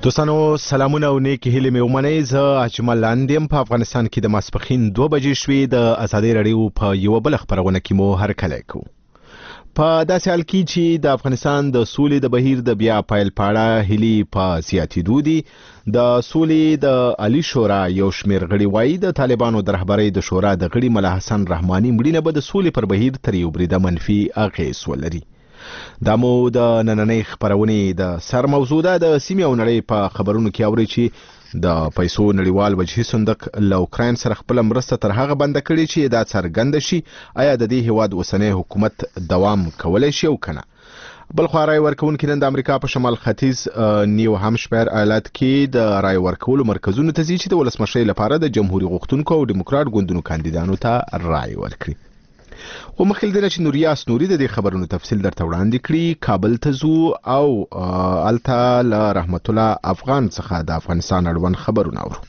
دوستانو سلامونه او نیکی هیلې مې ومنئ. زه اجمل لاندیم. په افغانستان کې د ماسپښین 2 بجې شوې. د ازادۍ راډیو په یوه بله خپرونه کې مو هرکلی کوو. په داسې حال کې چې د افغانستان د سولې د بهیر د بیا پیل په اړه هیلې په زیاتېدو دي. د سولې د عالی شورا یو شمېر غړي وایي د طالبانو د رهبرۍ د شورا د غړي ملا حسن رحماني مړینه به د سولې پر بهیر تر یو بریده منفي اغېز ولري. دا مو د نننۍ خپرونې د سر موضوع ده. د سیمې او نړۍ په خبرونو کې اورئ چې د پیسو نړیوال وجهي صندوق له اوکراین سره خپل مرسته تر هغه بنده کړې چې دا څرګنده شي آیا د دې هیواد اوسنی حکومت دوام کولی شي او کنه. بل خوا رای ورکوونکي نن د امریکا په شمال ختیځ نیو همشپایر ایالت کې د رای ورکولو مرکزونو ته ځي چې د ولسمشرۍ لپاره د جمهوریت غوښتونکو او ډیموکراټ ګوندونو کاندیدانو ته رای ورکړي. خو مخکې له دې چې نوریاس نوري د دې خبرونو تفصیل درته وړاندې کړي، کابل ته ځو او الته له رحمت الله افغان څخه د افغانستان اړوند خبرونه اورو.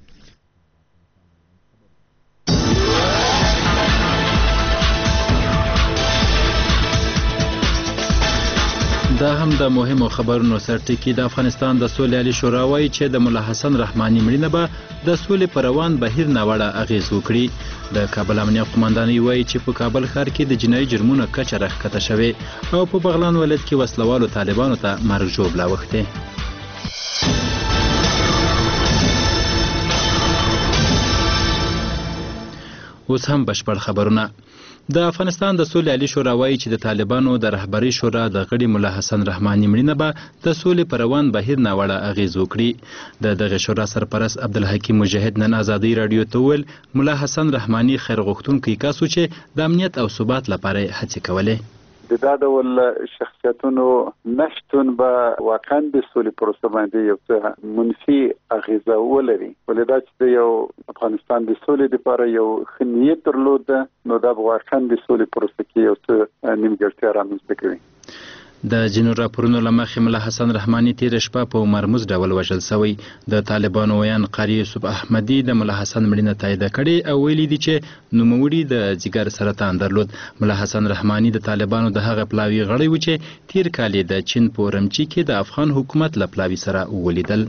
دا هم د مهمو خبرونو سرټکی. د افغانستان د سولې عالی شورا وایي چې د ملا حسن رحماني مړینه به د سولې پر روان بهیر ناوړه اغېز وکړي. د کابل امنیه قومندانۍ وایي چې په کابل ښار کې د جنایي جرمونو کچه راښکته شوې او په بغلان ولایت کې وسلوالو طالبانو ته مرګ ژوبله اوښتې. اوس هم بشپړ خبرونه. د افغانستان د سولې عالی شورا وایي چې د طالبانو د رهبرۍ شورا د غړي ملا حسن رحماني مړینه به د سولې پر روان بهیر ناوړه اغېز وکړي. د دغه شورا سرپرست عبدالحکیم مجاهد نن ازادۍ راډیو ته وویل ملا حسن رحماني خیر غوښتونکی کس و چې د امنیت او ثبات لپاره هڅې کولې. د دا ډول شخصیتونو نشتون به واقعا د سولې پروسه باندې یو څه منفي اغیزه ولري. ولې دا چې یو افغانستان د سولې لپاره یو ښه نیت درلود نو دا به واقعا د سولې پروسه کې یو څه نیمګړتیا رامنځته کوي. د جنو راپورونو له مخې ملا حسن رحماني تېره شپه په مرموز ډول وژل شوی. د طالبانو ویان قاري یوسف احمدي د ملا حسن مړینه تایید کړې او ویلي دي چې نوموړي د ځیګر سرطان درلود. ملا حسن رحماني د طالبانو د هغه پلاوي غړی و چې تیر کال د چین په اورمچي کې د افغان حکومت له پلاوي سره ولیدل.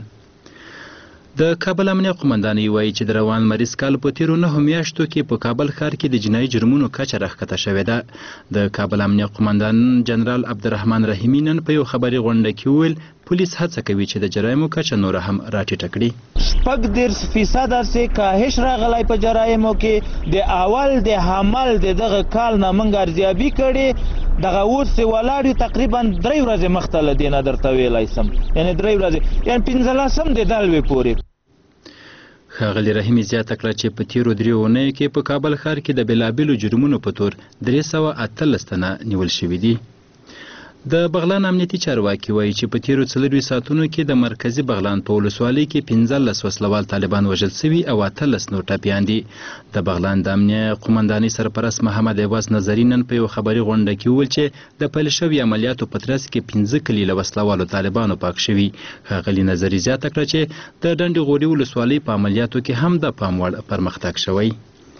د کابل امنیه قومندانۍ وایي چې د روان مریض کال په تیرو 9 میاشتو کې په کابل ښار کې د جنایي جرمونو کچه راښکته شوې ده. د کابل امنیه قومندان جنرال عبدالرحمن رحیمي نن په یو خبري غونډه کې وویل پولیس هڅه کوي چې د جرایمو کچه نور هم راټیټه کړي. 14% سه کاهش راغلی په جرایمو کې. د اول د حمل دغه کال نه موږ ارزیابي کړي دغه اوس ولاړ تقریبا 3 ورځې مخته لدینه درته ویلای سم، یعنی 3 ورځې یعنی 15 د دلوي پورې. ښاغلي رحیمي زیاته کړه چې په تیرو 3 اونیو کې په کابل ښار کې د بېلابېلو جرمونو په تور 318 تنه نیول شوي دي. د بغلان امنیتي چارواکي وایي چې په تیرو 4 ساعتونو کې د مرکزي بغلان په ولسوالۍ کې 15 وسلوال طالبان وژل شوي او 18 نور ټپیان دي. د بغلان د امنیه قومندانۍ سرپرست محمد عوض نظري نن په یو خبري غونډه کې وویل چې د پیل شوي عملیاتو په ترڅ کې 15 کلي له وسلوالو طالبانو پاک شوي. ښاغلي نظري زیاته کړه چې د ډنډې غوري ولسوالۍ په عملیاتو کې هم د پام وړ پرمختګ شوی.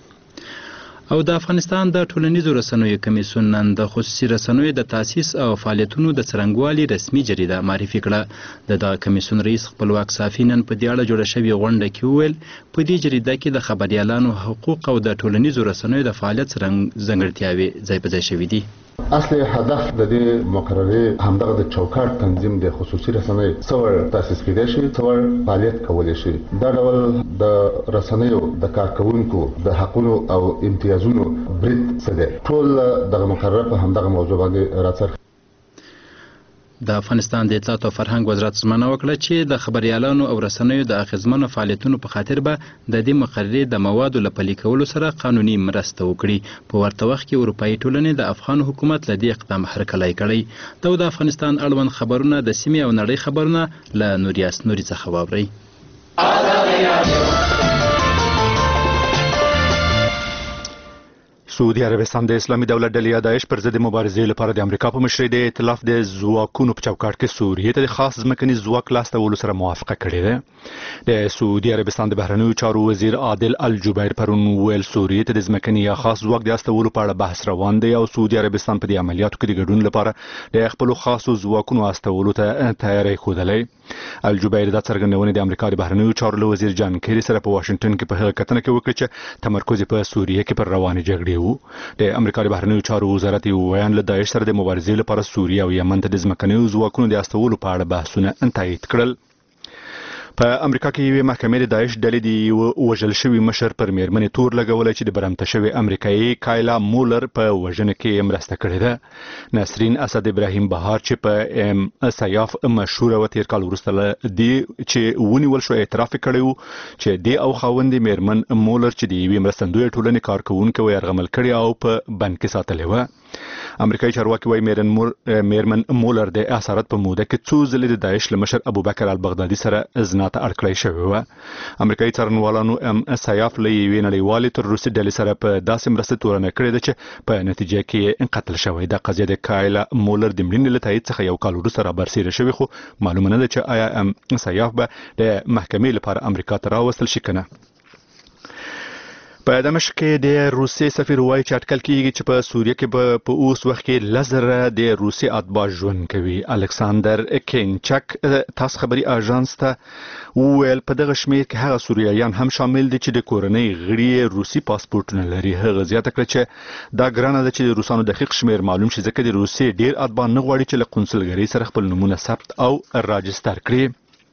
او د افغانستان د ټولنیزو رسنیو کمیسیون نن د خصوصي رسنیو د تاسیس او فعالیتونو د څرنګوالي رسمي جریده معرفي کړه. د دغه کمیسیون رئیس خپلواک صافي نن په دې اړه جوړه شوې غونډه کې وویل په دې جریده کې د خبریالانو حقوق او د ټولنیزو رسنیو د فعالیت ځانګړتیاوې ځای په ځای شوي دي. اصلي هدف د دې مقررې همدغه د چوکاټ تنظیم د خصوصي رسنۍ څور تاسیس کېدای شي، څور فعالیت کولی شي. دا ډول د رسنیو د کارکوونکو د حقونو او امتیازونو برید څه دی، ټول دغه مقرره په همدغه موضوع باندې راڅرخي. د افغانستان د اطلاعات او فرهنګ وزارت ژمنه وکړه چې د خبریالانو او رسنیو د اغیزمنو فعالیتونو په خاطر به د دې مقررې د موادو له پلي کولو سره قانوني مرسته وکړي. په ورته وخت کې اروپایي ټولنې د افغان حکومت له دې اقدام هرکلی کړی. د افغانستان اړوند خبرونه د سیمې او نړۍ خبرونه له نوریاس نوري څخه واورئ. سعودي عربستان د اسلامي دولت ډلې داعش پر ضد مبارزې لپاره د امریکا په مشرۍ د ائتلاف د ځواکونو په چوکاټ کې سوریې ته د خاص ځمکني ځواک لاسته وړلو سره موافقه کړې ده. د سعودي عربستان د بهرنیو چارو وزیر عادل الجبیر پرون ویل سوریې ته د ځمکني یا خاص ځواک د استولو په اړه بحث روان دی او سعودي عربستان په دې عملیاتو کې د ګډون لپاره د خپل خاصو ځواکونو استولو ته تیاری ښودلی. الجبیر دا څرګندونې د امریکا د بهرنیو چارو وزیر جان کیری سره په واشنگټن کې په هغه کتنه کې وکړه چې تمرکز په سوریه کې پر روانې جګړې وو. د امریکا د بهرنیو چارو وزارت یو بیان له داعش سره د مبارزې لپاره سوریه او یمن ته د ځمکنیو ځواکونو د استولو په اړه بحثونه تایید کړل. په امریکا کې یوه محکمې د داعش ډلې د وژل شوي مشر پر میرمنې تور لګولای چې د برمته شوی امریکایي کایلا مولر په وژنه کې مرسته کړې ده. نسرین اسد ابراهیم بهار چې په سیاف مشهور و تیر کال وروسته دی چې ونیول شو اعتراف کړی و چې دی او خاوند میرمن مولر چې د یوې مرستندوی ټولنې کارکونکو یرغمل کړي او په بند کې ساتلې و. امریکایي چارواکي وايي میرمن مولر د اسارت په موده کې څو ځلې د داعش لمشر ابوبکر البغدادي سره ته اړکړی شوی و. امریکایي څارنوالانو سیاف له یوې نړیوالې تر روسي ډلې سره په داسې مرسته تورنه کړې ده چې په نتیجه کې قتل شوی. د قضیه د کایلا مولر د مړینې له تایید څخه یو کال وروسته رابرسېره شوی خو معلومه نه ده چې آیا سیاف به د محکمې لپاره امریکا ته راوستل شي که نه. په دمشق کې د روسي سفیر وایي چې اټکل کېږي چې په سوریه کې په اوس وخت کې لزره د روسي اتباع ژوند کوي. الکساندر کینچک تاس خبري اژانس ته وویل په دغه شمېر کې هغه سوریایان هم شامل دي چې د کورنۍ غړي روسي پاسپورټونه لري. هغه زیاته کړه چې دا ګرانه ده چې د روسانو دقیق شمېر معلوم شي ځکه د روسي ډیر اتباع نه غواړي چې له قونسلګرۍ سره خپل نومونه ثبت او راجستر کړي.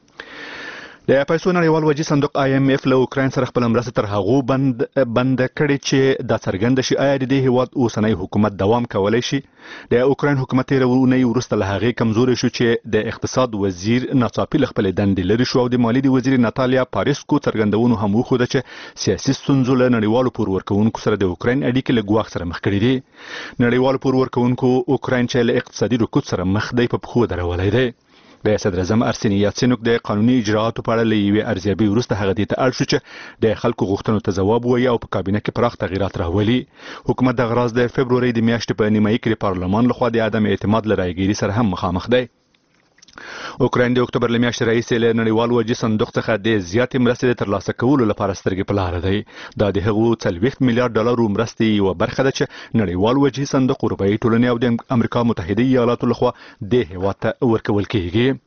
د پیسو نړیوال وجې صندوق IMF له اوکراین سره خپل مرسته تر هغو بند کړي چې دا څرګنده شي آیا د دې هیواد اوسنی حکومت دوام کولی شي. د اوکراین حکومت تېره اونۍ وروسته له هغې کمزوری شو چې د اقتصاد وزیر ناڅاپي له خپلې دندې لرې شو او د مالیې د وزیر ناتالیا پاریسکو څرګندونو هم وښوده چې سیاسي ستونزو له نړیوالو پور ورکوونکو سره د اوکراین اړیکې له ګواښ سره مخ کړي دي. نړیوالو پور ورکوونکو اوکراین چې له اقتصادي رکود سره مخ دی په پښو درولی دی. د صدر اعظم ارسني یاتسینوک د قانوني اجراءاتو په اړه له یوې ارزیابۍ وروسته هغه دې ته اړ شو چې د خلکو غوښتنو ته ځواب ووایي او په کابینه کې پراخ تغییرات راولي. حکومت دغه راز د فبرورۍ د میاشتې په نیمایي کې د پارلمان لخوا د عدم اعتماد له رایګیري سره هم مخامخ دی. اوکراین د اکتوبر له میاشتې راهیسې له نړیوال وجې صندوق څخه د زیاتې مرستې د ترلاسه کولو لپاره سترګې په لاره دی. دا د هغو 40 میلیارډ ډالرو مرستې یوه برخه ده چې نړیوال وجې صندوق اروپایي ټولنې او د امریکا متحده ایالاتو لخوا د هیواد ته ورکول کیږي.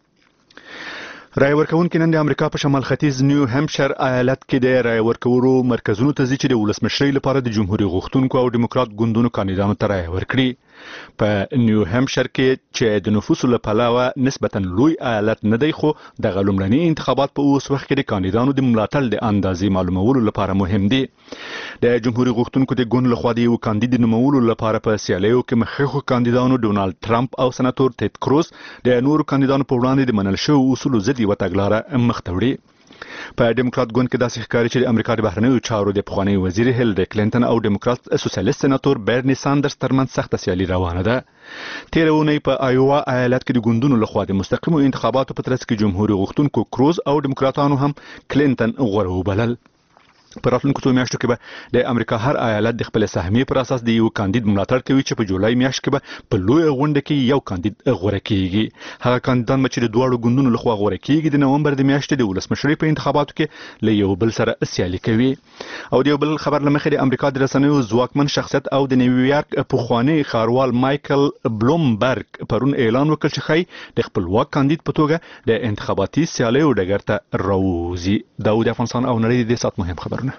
رای ورکوونکي نن د امریکا په شمال ختیځ نیو همشر ایالت کې د رای ورکولو مرکزونو ته ځي چې د ولسمشرۍ لپاره د جمهوریت غوښتونکو او دیموکرات ګوندونو کاندیدانو ته رای ورکړي. په نیو همشر کې چې د نفوسو له پلوه نسبتا لوی ایالت نه دی خو دغه لومړني انتخابات په اوس وخت کې د کاندیدانو د ملاتړ د اندازې معلومولو لپاره مهم دي. د جمهوریت غوښتونکو د ګوند لخوا د یو کاندید نومولو لپاره په سیالیو کې مخکښو کاندیدانو ډونالد ټرمپ او سناتور تید کروز د نورو کاندیدانو په وړاندې د منل شویو اصولو ضد یوه تګلاره مخ ته وړي. په دیموکرات ګوند کې داسې ښکاري چې د امریکا د بهرنیو چارو د پخواني وزیر هیلری کلینټن او دیموکرات سوسیالیست سناتور برني ساندرز ترمنځ سخته سیالي روانه ده. تېره اونۍ په آیووا ایالت کې د ګوندونو لخوا د مستقیمو انتخاباتو په ترڅ کې جمهوریت غوښتونکو کروز او دیموکراتانو هم کلینټن غوره وبلل. په راتلونکو څو میاشتو کې به د امریکا هر ایالت د خپل سهمیې پر اساس د یو کاندید ملاتړ کوي چې په جولای میاشت کې به په لویه غونډه کې یو کاندید غوره کیږي. هغه کاندیدان چې د دواړو ګوندونو لخوا غوره کیږي د نومبر د میاشتې د ولسمشرۍ په انتخاباتو کې له یو بل سره سیالي کوي. او د یو بل خبر له مخې د امریکا د رسنیو ځواکمن شخصیت او د نیویارک پخوانی ښاروال مایکل بلومبرګ پرون اعلان وکړ چې ښایي د خپلواک کاندید په توګه د انتخاباتي سیالیو ډګر ته راووځي. دا د افغانستان او نړۍ د دې ساعت مهم خبرونه.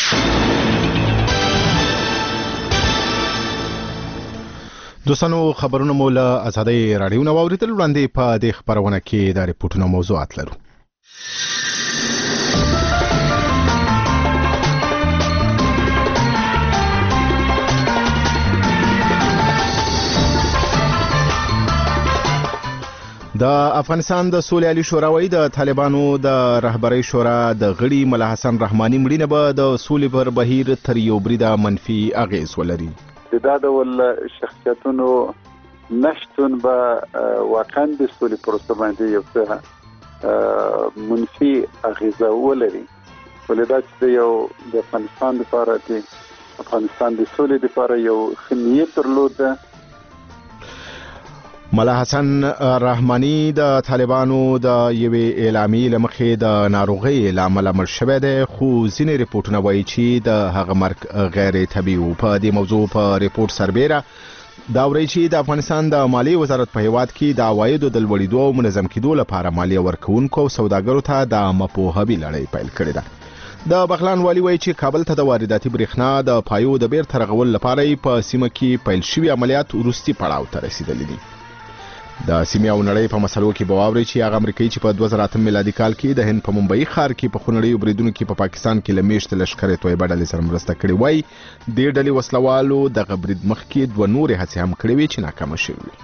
دوستانو خبرونه مو له آزادۍ راډیو نه واوریدل. وړاندې په دې خبرونه کې د ریپورټونو موضوعات لرو. د افغانستان د سولې عالی شورا وایي د طالبانو د رهبرۍ شورا د غړي ملا حسن رحماني مړینه به د سولې پر بهیر تر یو بریده منفي اغیز ولري. دا ډول شخصیتونو نشتون به واقعا د سولې پروسه باندې یو څه منفي اغیزه ولري. ولې دا چې یو د افغانستان لپاره د افغانستان د سولې لپاره یو ښه نیت درلوده. ملا حسن رحماني د طالبانو د یوې اعلامیې له مخې د ناروغۍ له امله مړ شوی دی خو ځینې ریپورټونه وایي چې د هغه مرګ غیر طبیعي و. په دې موضوع په ریپورټ سربیره دا وري چې د افغانستان د مالی وزارت په هیواد کې د عوایدو د لوړېدو او منظم کېدو لپاره مالیه ورکوونکو او سوداګرو ته د مپوهبي لړۍ پیل کړې ده. د بغلان والي وایي چې کابل ته د وارداتي برېښنا د پایو د بیرته رغول لپاره په سیمه کې پیل شوي عملیات وروستي پړاو ته رسیدلي دي. د سیمې او نړۍ په مسلو کې بواوري چې هغه امریکایي چې په 2008 میلادي کال کې د هند په ممبئی ښار کې په خونړیو بریدونو کې په پاکستان کې لمیشت لشکرې تویبه ډلې سره مرسته کړې وای. د ډلې وسلوالو دغه برید مخکې 2 نورې هڅې هم کړې وې چې ناکامه شوې وې.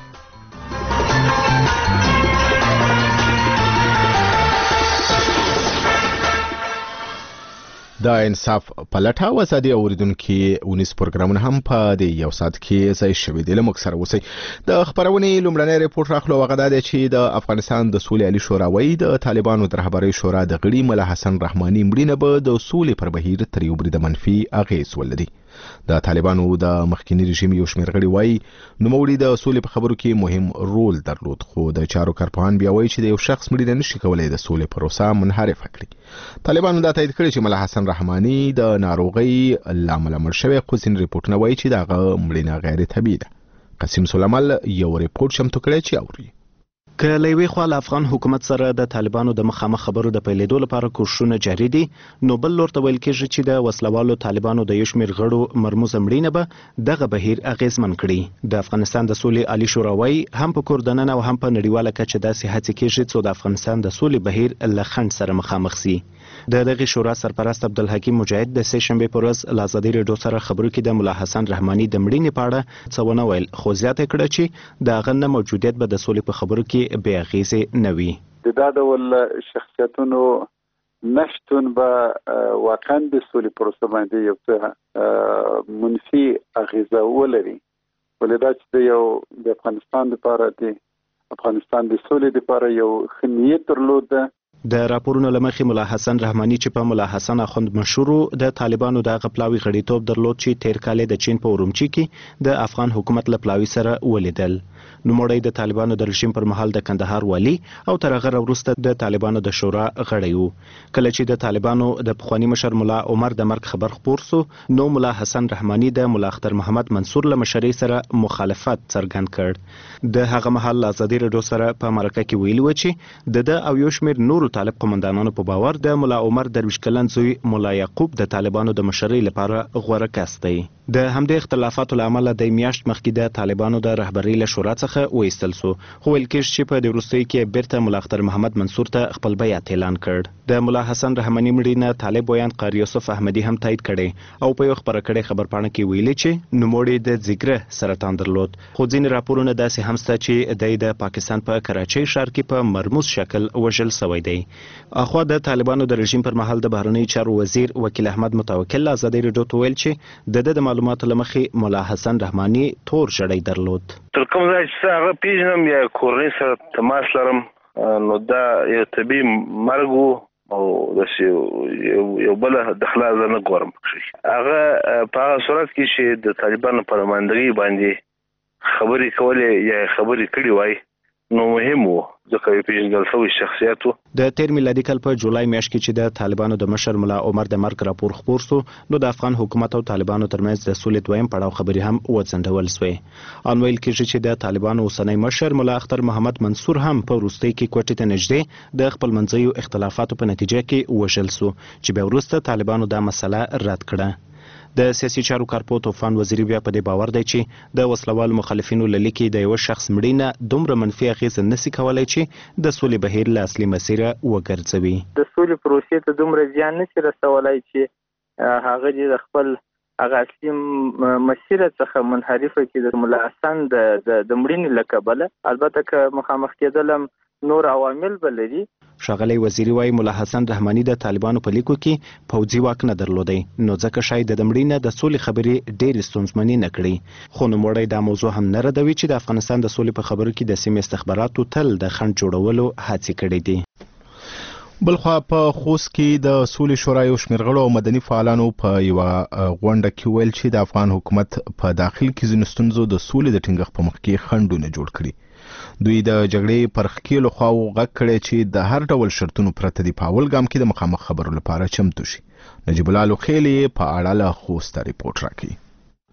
د انصاف پلټه او ازادي اوریدونکو 19 پروګرامونه هم په دې یو ساعت کې ځای شوي دي. لمک سره اوسئ. د خبرونې لومړنی ریپورت راخلو هغه دا دی چې د افغانستان د سولې عالی شورا وایي د طالبانو د رهبرۍ شورا د غړي ملا حسن رحماني مړینه به د سولې پر بهیر تر یو بریده منفي اغېز ولري. د طالبانو د مخکینی رژیم یو شمېر غړي وایي نوموړي د سولې په خبرو کې مهم رول درلود، خو د چارو کارپوهان بیا وایي چې د یو شخص مړینه نشي کولای د سولې پروسه منحرفه کړي. طالبانو دا تایید کړی چې ملا حسن رحماني د ناروغۍ لامل مړ شوی، خو ځینې ریپورتونه وایي چې دغه مړینه غیر طبیعي ده. قاسم سلیمال یو ریپورت شمتو کړی چې اوري. که له یوې خوا له افغان حکومت سره د طالبانو د مخامخ خبرو د پیلېدو لپاره کوښښونه جاري دي، نو بل لور ته ویل کېږي چې د وسلوالو طالبانو د یو شمېر غړو مرموزه مړینه به دغه بهیر اغېزمن کړي. د افغانستان د سولې عالی شورا وایي هم په کور دننه او هم په نړیواله کچه داسې هڅې کېږي څو د افغانستان د سولې بهیر له خنډ سره مخامخ سي. د دغه شورا سرپرست عبدالحکیم مجاهد د سه شنبې پر ورځ له ازادي راډیو سره خبرو کې د ملا حسن رحماني د مړینې په اړه څه ونه ویل، خو زیاته کړه چې د هغه نه موجودیت به د سولې په خبرو کې بې اغېزې نه وي. د دا ډول شخصیتونو نشتون به واقعا د سولې پروسه باندې یو څه منفي اغېزه ولري، ولې دا چې د یو د افغانستان لپاره د افغانستان د سولې لپاره یو ښه نیت درلود. د راپورونو لمخې ملا حسن رحماني چې په ملا حسن اخوند مشهور د طالبانو د غپلاوي غړیتوب درلود چې تیر کال د چین په ارومچي کې د افغان حکومت لپلاوي سره ولیدل. نوموړی د طالبانو د رژیم پر مهال د کندهار والی او تر هغه وروسته د طالبانو د شورا غړی و. کله چې د طالبانو د پخوانی مشر ملا عمر د مرګ خبر خپور سو، نو ملا حسن رحماني د ملا اختر محمد منصور له مشرۍ سره مخالفت څرګند کړ. د هغه مهال ازادي راډیو سره په مرکه کې ویلي و چې د او یو شمېر نورو طالب قومندانانو په باور د ملا عمر درویش کلن زوی ملا یعقوب د طالبانو د مشرۍ لپاره غوره کس دی. د همدې اختلافاتو له امله د میاشت مخکې د طالبانو د رهبرۍ له شورا څخه وایستل سو، خو ویل کېږي چې په دې وروستیو کې بیرته ملا اختر محمد منصور ته خپل بیعت اعلان کړ. د ملا حسن رحماني مړینه طالب ویان قاری یوسف احمدي هم تایید کړي او په یو خبره کړي خبرپاڼه کې ویلي چې نوموړي د ځیګره سرطان درلود، خو ځینې راپورونه داسې هم شته چې د پاکستان په کراچۍ ښار کې په مرموز شکل وژل شوی دی. اخوا د طالبانو د رژیم پر مهال د بهرنیو چارو وزیر وکیل احمد متوکل ازادي راډیو ته ویل چې د معلوماتو لمخې ملا حسن رحماني تور جړی درلود. تر کوم ځای چې هغه پیژنم یا کورنۍ سره تماس لرم، نو دا یو طبیعي مرګ و او داسې یو بله دخله زه نه ګورم. هغه په هغه صورت کې چې د طالبانو په نمایندګۍ باندې خبرې کولې یا خبرې کړې وای، نو مهم و ځکه یو پیژندل شوی شخصیت و. د تیر میلادي کال په جولای میاشت کې چې د طالبانو د مشر ملا عمر د مرګ راپور خپور سو، نو د افغان حکومت او طالبانو ترمنځ د سولې دویم پړاو خبرې هم وځنډول سوې. ان ویل کېږي چې د طالبانو اوسنی مشر ملا اختر محمد منصور هم په وروستۍ کې کوټې ته نږدې د خپل منځیو اختلافاتو په نتیجه کې وژل سو، چې بیا وروسته طالبانو دا مسله رد کړه. د سیاسي چارو کارپو طوفان وزیری بیا په دې باور دی چې د وسلوالو مخالفینو له لیکي د یو شخص مړینه دومره منفي اغېزه نشي کولای چې د سولې بهیر له اصلي مسیره وګرځوي. د سولې پروسې ته دومره زیان نشي رسولای چې هغه د خپل هغه اصلي مسیره څخه منحرفه کړي. د ملا حسن د مړینې له کبله البته که مخامخ کېدل نور عوامل بلري. ښاغلی وزیری وایي ملا حسن رحماني د طالبانو په لیکو کې پوځي واک نه درلودی، نو ځکه شاید د مړینې د سولې خبرې ډېرې ستونزمنې نه کړي. خو نوموړی دا موضوع هم نه ردوي چې د افغانستان د سولې په خبرو کې د سیمې استخباراتو تل د خنډ جوړولو هڅې کړې دي. بلخوا په خوست کې د سولې شورا یو شمېر غړو او مدني فعالانو په یوه غونډه کې ویل چې د افغان حکومت په داخل کې ځینو ستونزو د سولې د ټینګښت په مخ کې خنډونه جوړ کړي. دوی د جګړې پر ښکېلو خواو غږ کړی چې د هر ډول شرطونو پرته د پاول ګام کې د مخامخ خبرو لپاره چمتو شي. نجیب الله لوخیلی په اړه له خوسته ریپورت راکړي.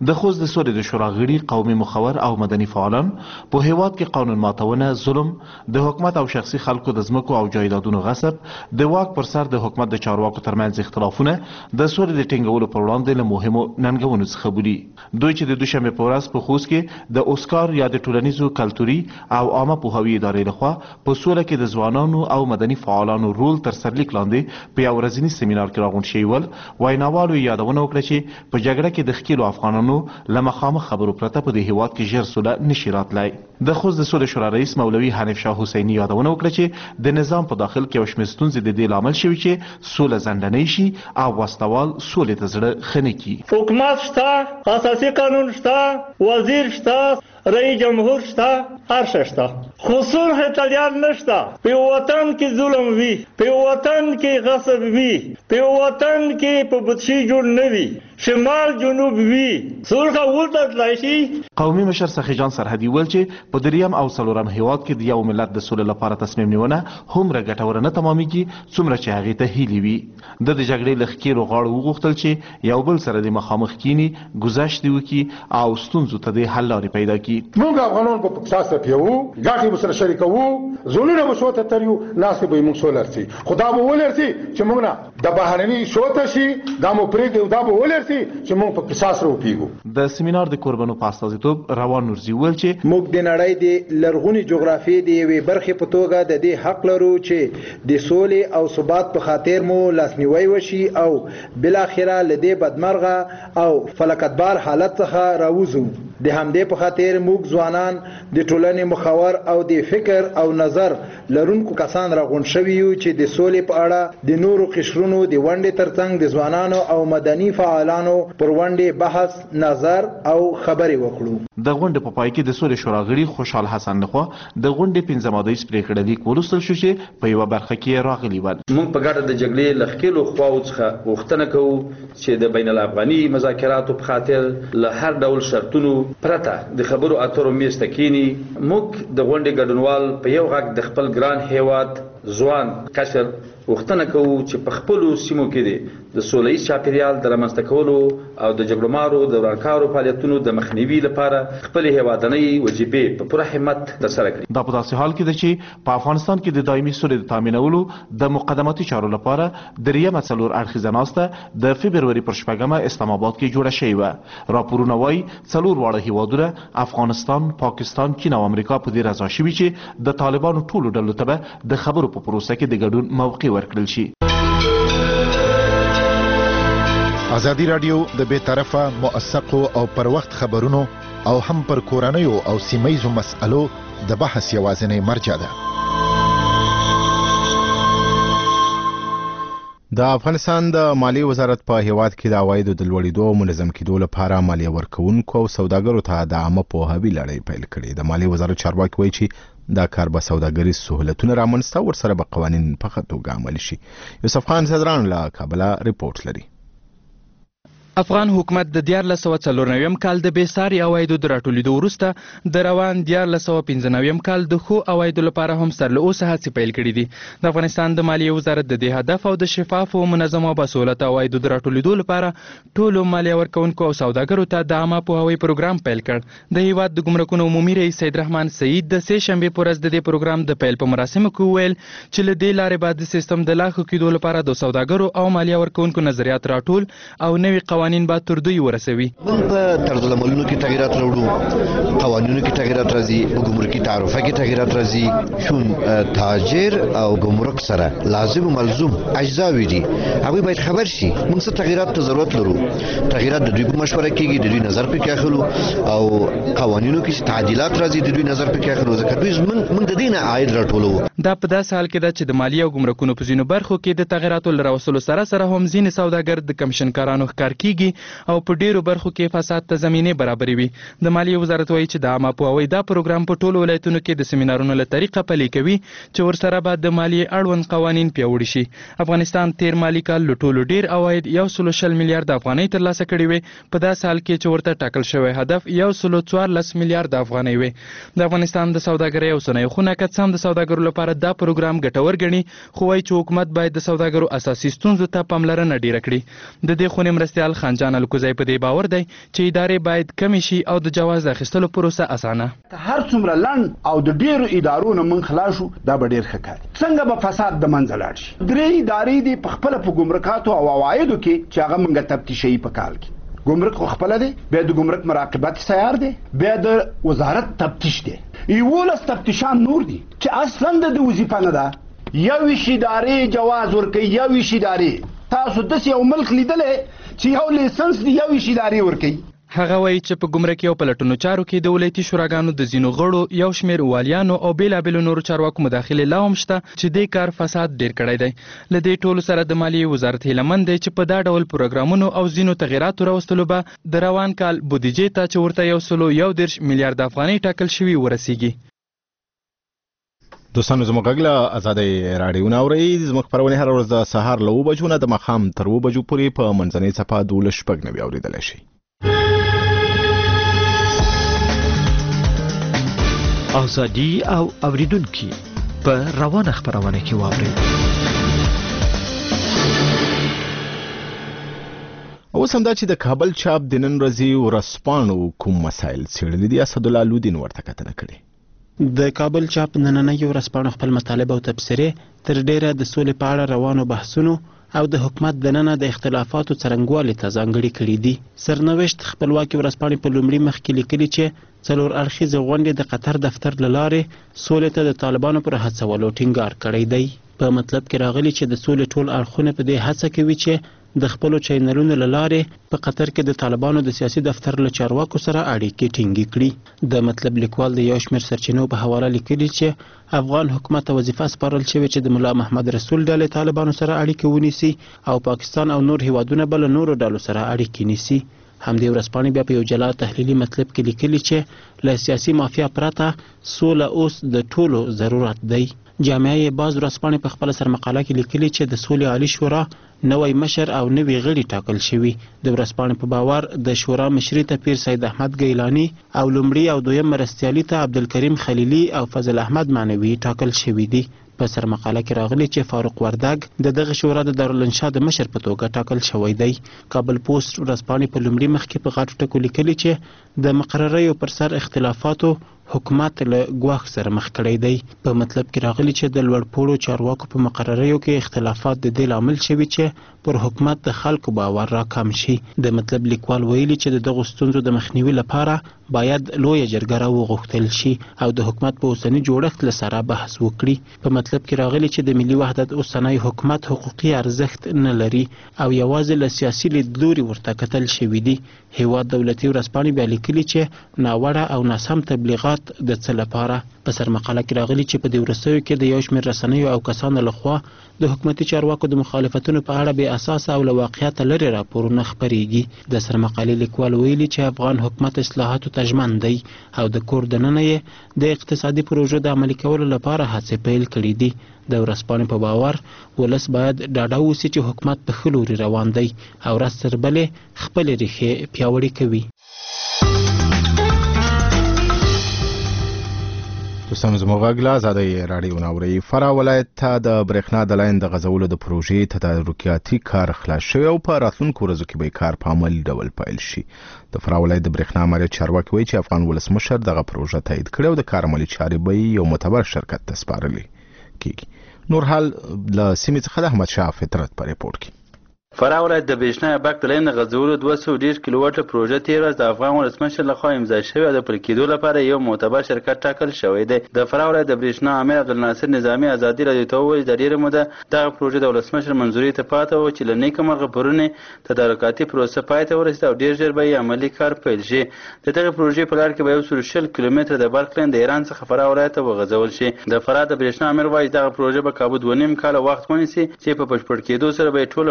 د خوست د سولې د شورا غړي، قومي مخور او مدني فعالان په هیواد کې قانون ماتونه، ظلم، د حکومت او شخصي خلکو د ځمکو او جایدادونو غصب، د واک پر سر د حکومت د چارواکو ترمنځ اختلافونه د سولې د ټینګولو پر وړاندې له مهمو ننګونو څخه بولي. دوی چې د دوشنبه په ورځ په خوست کې د اوسکار یا د ټولنیزو کلتوري او عامه پوهاوي ادارې لخوا په سوله کې د ځوانانو او مدني فعالانو رول تر سرلیک لاندې په یو ورځني سیمینار کې راغونډ شوي ول، ویناوالو یادونه وکړه چې په جګړه کې د ښکېلو افغانانو له مخامخ خبرو پرته په دې هیواد کې ژر سوله نشي راتلی. د خوست د سولې شورا رئیس مولوي حنیف شاه حسیني یادونه وکړه چې د نظام په داخل کې یو شمېر ستونزې د دې لامل شوي چې سوله ځنډنۍ شي او وسلوال سولې ته زړه ښه نه کړي. حکومت شته، اساسي قانون شته، وزیر شته، رئیس جمهور شته، هر شی شته، خو صلح طلبان نشته. په وطن کې ظلم وي، په وطن کې غصب وي، په وطن کې په بدشي جوړ نه وي، شمال جنوب وي، صلح ولته تلای شي. قومي مشر سخي جان سرحدي ویل چې په دریم او څلورم هیواد کې د یو ملت د سولې لپاره تصمیم نیونه هومره ګټوره نه تمامیږي څومره چې هغې ته هیلې وي. د جګړې له ښکېلو غاړو وغوښتل چې یو بل سره د مخامخ کینی، ګذشت وکړي او ستونزو ته د حل لارې پیدا کړي. موږ افغانان په پکساس پیو ګاټي سره شریکو زولونه به شوته تریو ناس به موږ سولرسي خدا به ولرسي چې موږ نه د بهرني شوته شي دا مو پرېږدو دا به ولرسي چې موږ په پکساس رو پیګو. د سیمینار د قربانو په استازیتوب روان نورزي ویل چې موږ د نړۍ د لرغونی جغرافیې د یوې برخې په توګه د دې حق لرو چې د سولې او ثبات په خاطر مو لاسنیوي وشي او بل اخره له دې بدمرغه او فلکتبار حالت څخه راوځو. د همدې په خاطر موږ ځوانان د ټولنې مخور او د فکر او نظر لرونکو کسان راغونډ شوي یو چې د سولې په اړه د نورو قشرونو د ونډې ترڅنګ د ځوانانو او مدني فعالانو پر ونډې بحث، نظر او خبرې وکړو. د غونډې په پای کې د سولې شورا غړي خوشحال حسن لخوا د غونډې 15 مادهیز پرېکړه لیک ولوستل شو چې په یوه برخه کې راغلي ول. موږ په ګډه د جګړې له ښکېلو خواو څخه غوښتنه کوو چې د بین الافغاني مذاکراتو په خاطر له هر ډول شرطونو پرته د خبرو اترو میز ته کینی. موږ د غونډې ګډونوال په یو غږ د خپل ګران هیواد ځوان قشر غوښتنه کوو چې په خپلو سیمو کې د سوله ییز چاپیریال د رامنځته کولو او د جګړو مارو د ورانکارو فعالیتونو د مخنیوي لپاره خپلې هیوادنۍ وجیبې په پوره همت ترسره کړي. دا په داسې حال کې ده چې په افغانستان کې د دایمي سولې د تامینولو د مقدماتي چارو لپاره دریمه څلور اړخیزه ناسته د فبروري پر 8 اسلام آباد کې جوړه شوې وه. راپورونه وایي څلور واړه هیوادونه افغانستان، پاکستان، چین او امریکا په دې رضا شوي چې د طالبانو ټولو ډلو ته به د خبرو په پروسه کې د ګډون موقع ورکړل شي. ازادي رادیو د بې طرفه، موثقو او پر وخت خبرونو او هم پر کورنیو او سیمهیزو مسألو د بحث یوازینی مرجع ده. د افغانستان د مالیې وزارت په هیواد کې د عوایدو د لوړېدو او منظم کېدو لپاره مالیه ورکوونکو او سوداګرو ته د عامه پوهاوي لړۍ پیل کړې. د مالیې وزارت چارواکي وایي چې دا کار به سوداګریز سهولتونه رامنځته او ورسره به قوانین په ښه توګه عملي شي. یوسف خان زدران له کابله ریپورټ لري. افغان حکومت د 1494 کال د بېساري عوایدو د راټولیدو وروسته د روان 1495 کال د ښو عوایدو لپاره هم سر له اوسه هڅې پیل کړي دي. د افغانستان د مالیې وزارت د دې هدف او د شفاف او منظم او بسولت عوایدو د راټولیدو لپاره ټولو مالیه ورکوونکو او سوداګرو ته د عامه پوهاوي پروګرام پیل کړ. د هیواد د ګمرکونو عمومي رئیس سید رحمان سعید د سې شنبې په ورځ د دې پروګرام د پیل په مراسمو کې وویل چې له دې لارې به د سیستم د لا ښه کېدو لپاره د سوداګرو او مالیه ورکوونکو نظریات راټول او نوي قوانین به تر دوی ورسوي. موږ په طرز العملونو کې تغیرات راوړو، قوانینو کې تغیرات راځي، په ګمرکي تعرفه کې تغیرات راځي. چون تاجر او ګمرک سره لازم او ملزوم اجزاوي دي، هغه باید خبر شي موږ څه تغیرات ته ضرورت لرو. تغیرات د دوی په مشوره کېږي، د دوی نظر پکې اخلو او قوانینو کې تعدیلات راځي د دوی نظر پکې اخلو. ځکه دوی موږ د دې نه عاید راټولو. دا په داسې حال کې ده چې د مالیې او ګمرکونو په ځینو برخو کې د تغیراتو له راوستلو سره سره هم ځینې سوداګر د کمیشنکارانو ښکار کېږي او په ډیرو برخو کې فساد ته زمینه برابروي. د مالیې وزارت وایي چې د عامه پوهاوي دا پروګرام په ټولو ولایتونو کې د سیمینارونو له طریقه پلي کوي چې ورسره به د مالیې اړوند قوانین پیاوړي شي. افغانستان تیر مالی کال له ټولو ډیر عواید 140 میلیارډ افغانۍ ترلاسه کړي وي، په داسې حال کې چې ورته ټاکل شوی هدف 114 میلیارډ افغانۍ وي. د افغانستان د سوداګرۍ او صنایعو خونه که څه هم د سوداګرو لپاره لپاره دا پروګرام ګټور ګڼي، خو وایي چې حکومت باید د سوداګرو اساسي ستونزو ته پاملرنه ډیره کړي. د دې خونې مرستیال خانجان الکوزی په دې باور دی چې ادارې باید کمې شي او د جواز اخیستلو پروسه اسانه. هر څومره لنډ او د ډیرو ادارو نه من خلاص شو دا به ډیر ښه کار. څنګه به فساد د منځه لاړ شي؟ 3 ادارې دي په خپل په ګمرکاتو او عوایدو کې چې هغه منګه تفتیشي په کال کې. ګمرک خو خپل دی، بیا د ګمرک مراقبت سیار دی، بیا د وزارت تفتیش دی. 11 تفتیشان نور دي چې اصلا د وظیفه نه ده. یو ادارې جواز ورکوي، یو ادارې تاسو د یو ملک لیدلې چې یو لیسنس دی یو ادارې ورکوي. هغه وایي چې په ګمرکي او پلټنو چارو کې د ولایتي شوراګانو د ځینو غړو، یو شمېر والیانو او بېلابېلو نورو چارواکو مداخلې لا هم شته چې دې کار فساد ډېر کړی دی. له دې ټولو سره د مالیې وزارت هیلهمند دی چې په دا ډول پروګرامونو او ځینو تغیراتو راوستلو به د روان کال بودیجې ته چې ورته 111 میلیارډ افغانۍ ټاکل شوي ورسیږي. دوستانو زموږ غږ له ازادۍ راډیو نه اورئ. زموږ خپرونې هره ورځ د سهار له 7 بجو نه د ماښام تر 7 بجو پورې په منځنۍ څپه 12:09 اورېدلی شئ. ازادي او اوریدونکي په روانه خبرونه کې واوري. اوس همدا چې د کابل چاپ د نن ورځې ورځپاڼو کوم مسایل څېړلي دي، اسدالله لودین ورته کتنه کړې. د کابل چاپ نننۍ ورځپاڼو خپل مطالب او تبصرې تر ډیره د سولې په اړه روانو بحثونو او د حکومت دننه د اختلافاتو څرنګوالي ته ځانګړي کړي دي. سرنوشت خپلواکي ورځپاڼې په لومړي مخ کې لیکلي چې 4 اړخیزې غونډې د قطر دفتر له لارې سولې ته د طالبانو پر هڅولو ټینګار کړی دی. په مطلب کې راغلي چې د سولې ټول اړخونه په دې هڅه کوي چې د خپلو چینلونو له لارې په قطر کې د طالبانو د سیاسي دفتر له چارواکو سره اړیکې ټینګې کړي. د مطلب لیکوال د یو شمېر سرچینو په حواله لیکلي چې افغان حکومت ته وظیفه سپارل شوې چې د ملا محمد رسول ډلې طالبانو سره اړیکې ونیسي او پاکستان او نور هیوادونه به له نورو ډلو سره اړیکې نیسي. همدې ورځپاڼې بیا په یو جلا تحلیلي مطلب کې لیکلي چې له سیاسي مافیا پرته سوله اوس د ټولو ضرورت دی. جامعه باز ورځپاڼې په خپل سرمقاله کې لیکلي چې د سولې عالی شورا نوی مشر او نوی غړي ټاکل شوي. د ورځپاڼې په باور د شورا مشري ته پیر سید احمد ګیلانی او لومړي او دویم مرستیالي ته عبدالکریم خلیلي او فضل احمد معنوي ټاکل شوي دي. په سرمقاله کې راغلي چې فاروق وردګ د دغه شورا د دارالانشا د مشر په توګه ټاکل شوی دی. کابل پوسټ ورځپاڼې په لومړي مخ کې په غاټو ټکو لیکلي چې د مقرریو پر سر اختلافاتو حکومت له ګواښ سره مخ کړی دی. په مطلب کې راغلي چې د لوړپوړو چارواکو په مقرریو کې اختلافات د دې لامل شوي چې پر حکومت د خلکو باور راکم شي. د مطلب لیکوال ویلي چې دغه ستونزو د مخنیوي لپاره باید لویه جرګه راوغوښتل شي او د حکومت په اوسني جوړښت له سره بحث وکړي. په مطلب کې راغلي چې د ملي وحدت اوسنی حکومت حقوقي ارزښت نه لري او یوازې له سیاسي لیدلوري ورته کتل شوي دي. هیواد دولتي ورځپاڼې بیا لیکلي چې ناوړه او ناسم تبلیغات د څه لپاره. په سرمقاله کې راغلي چې په دې وروستیو کې د یو شمېر رسنیو او کسانو لخوا د حکومتي چارواکو د مخالفتونو په اړه بې اساسه او له واقعیته لرې راپورونه خپریږي. د سرمقالې لیکوال ویلي چې افغان حکومت اصلاحاتو ته ژمن دی او د کور دننه یې د اقتصادي پروژو د عملي کولو لپاره هڅې پیل کړي دي. د ورځپاڼې په باور ولس باید ډاډه اوسي چې حکومت په ښه لوري روان دی او ورځ تر بلې خپلې ریښې پیاوړې کوي. دوستانو زموږ غږ له ازادۍ راډیو نه اورئ. فراه ولایت ته د برېښنا د لاین د غځولو د پروژې تدارکاتي کار خلاص شوی او په راتلونکو ورځو کې به کار په عملي ډول پیل شي. د فراه ولایت د برېښنا امریت چارواکي وایي چې افغان ولسمشر دغه پروژه تایید کړې او د کار عملي چارې به یو معتبر شرکت ته سپارلې کیږي. نور حال له سیمې څخه د احمد شاه فطرت په ریپورت کې. فراه ولایت د برېښنا بک د لاین د غځولو 210 کیلو واټه پروژه تېره ورځ د افغان ولسمشر لخوا امضا شوې او د پلي کېدو لپاره یو معتبر شرکت ټاکل شوی دی. د فراه ولایت د برېښنا امیر عبدالناصر نظامي ازادي راډیو ته وویل د ډېره موده دغه پروژه د ولسمشر منظوري ته پاته وه چې له نیکه مرغه پرونې تدارکاتي پروسه پای ته ورسېده او ډېر ژر به یې عملي کار پیل شي. د دغې پروژې په لار کې به 120 کیلومتره د برق لاین د ایران څخه فراه ولایت ته وغځول شي. د فراه د برېښنا امیر وایي دغه پروژه به کابو 2.5 کاله وخت ونیسي چې په بشپړ کېدو سره به یې ټوله فراه ته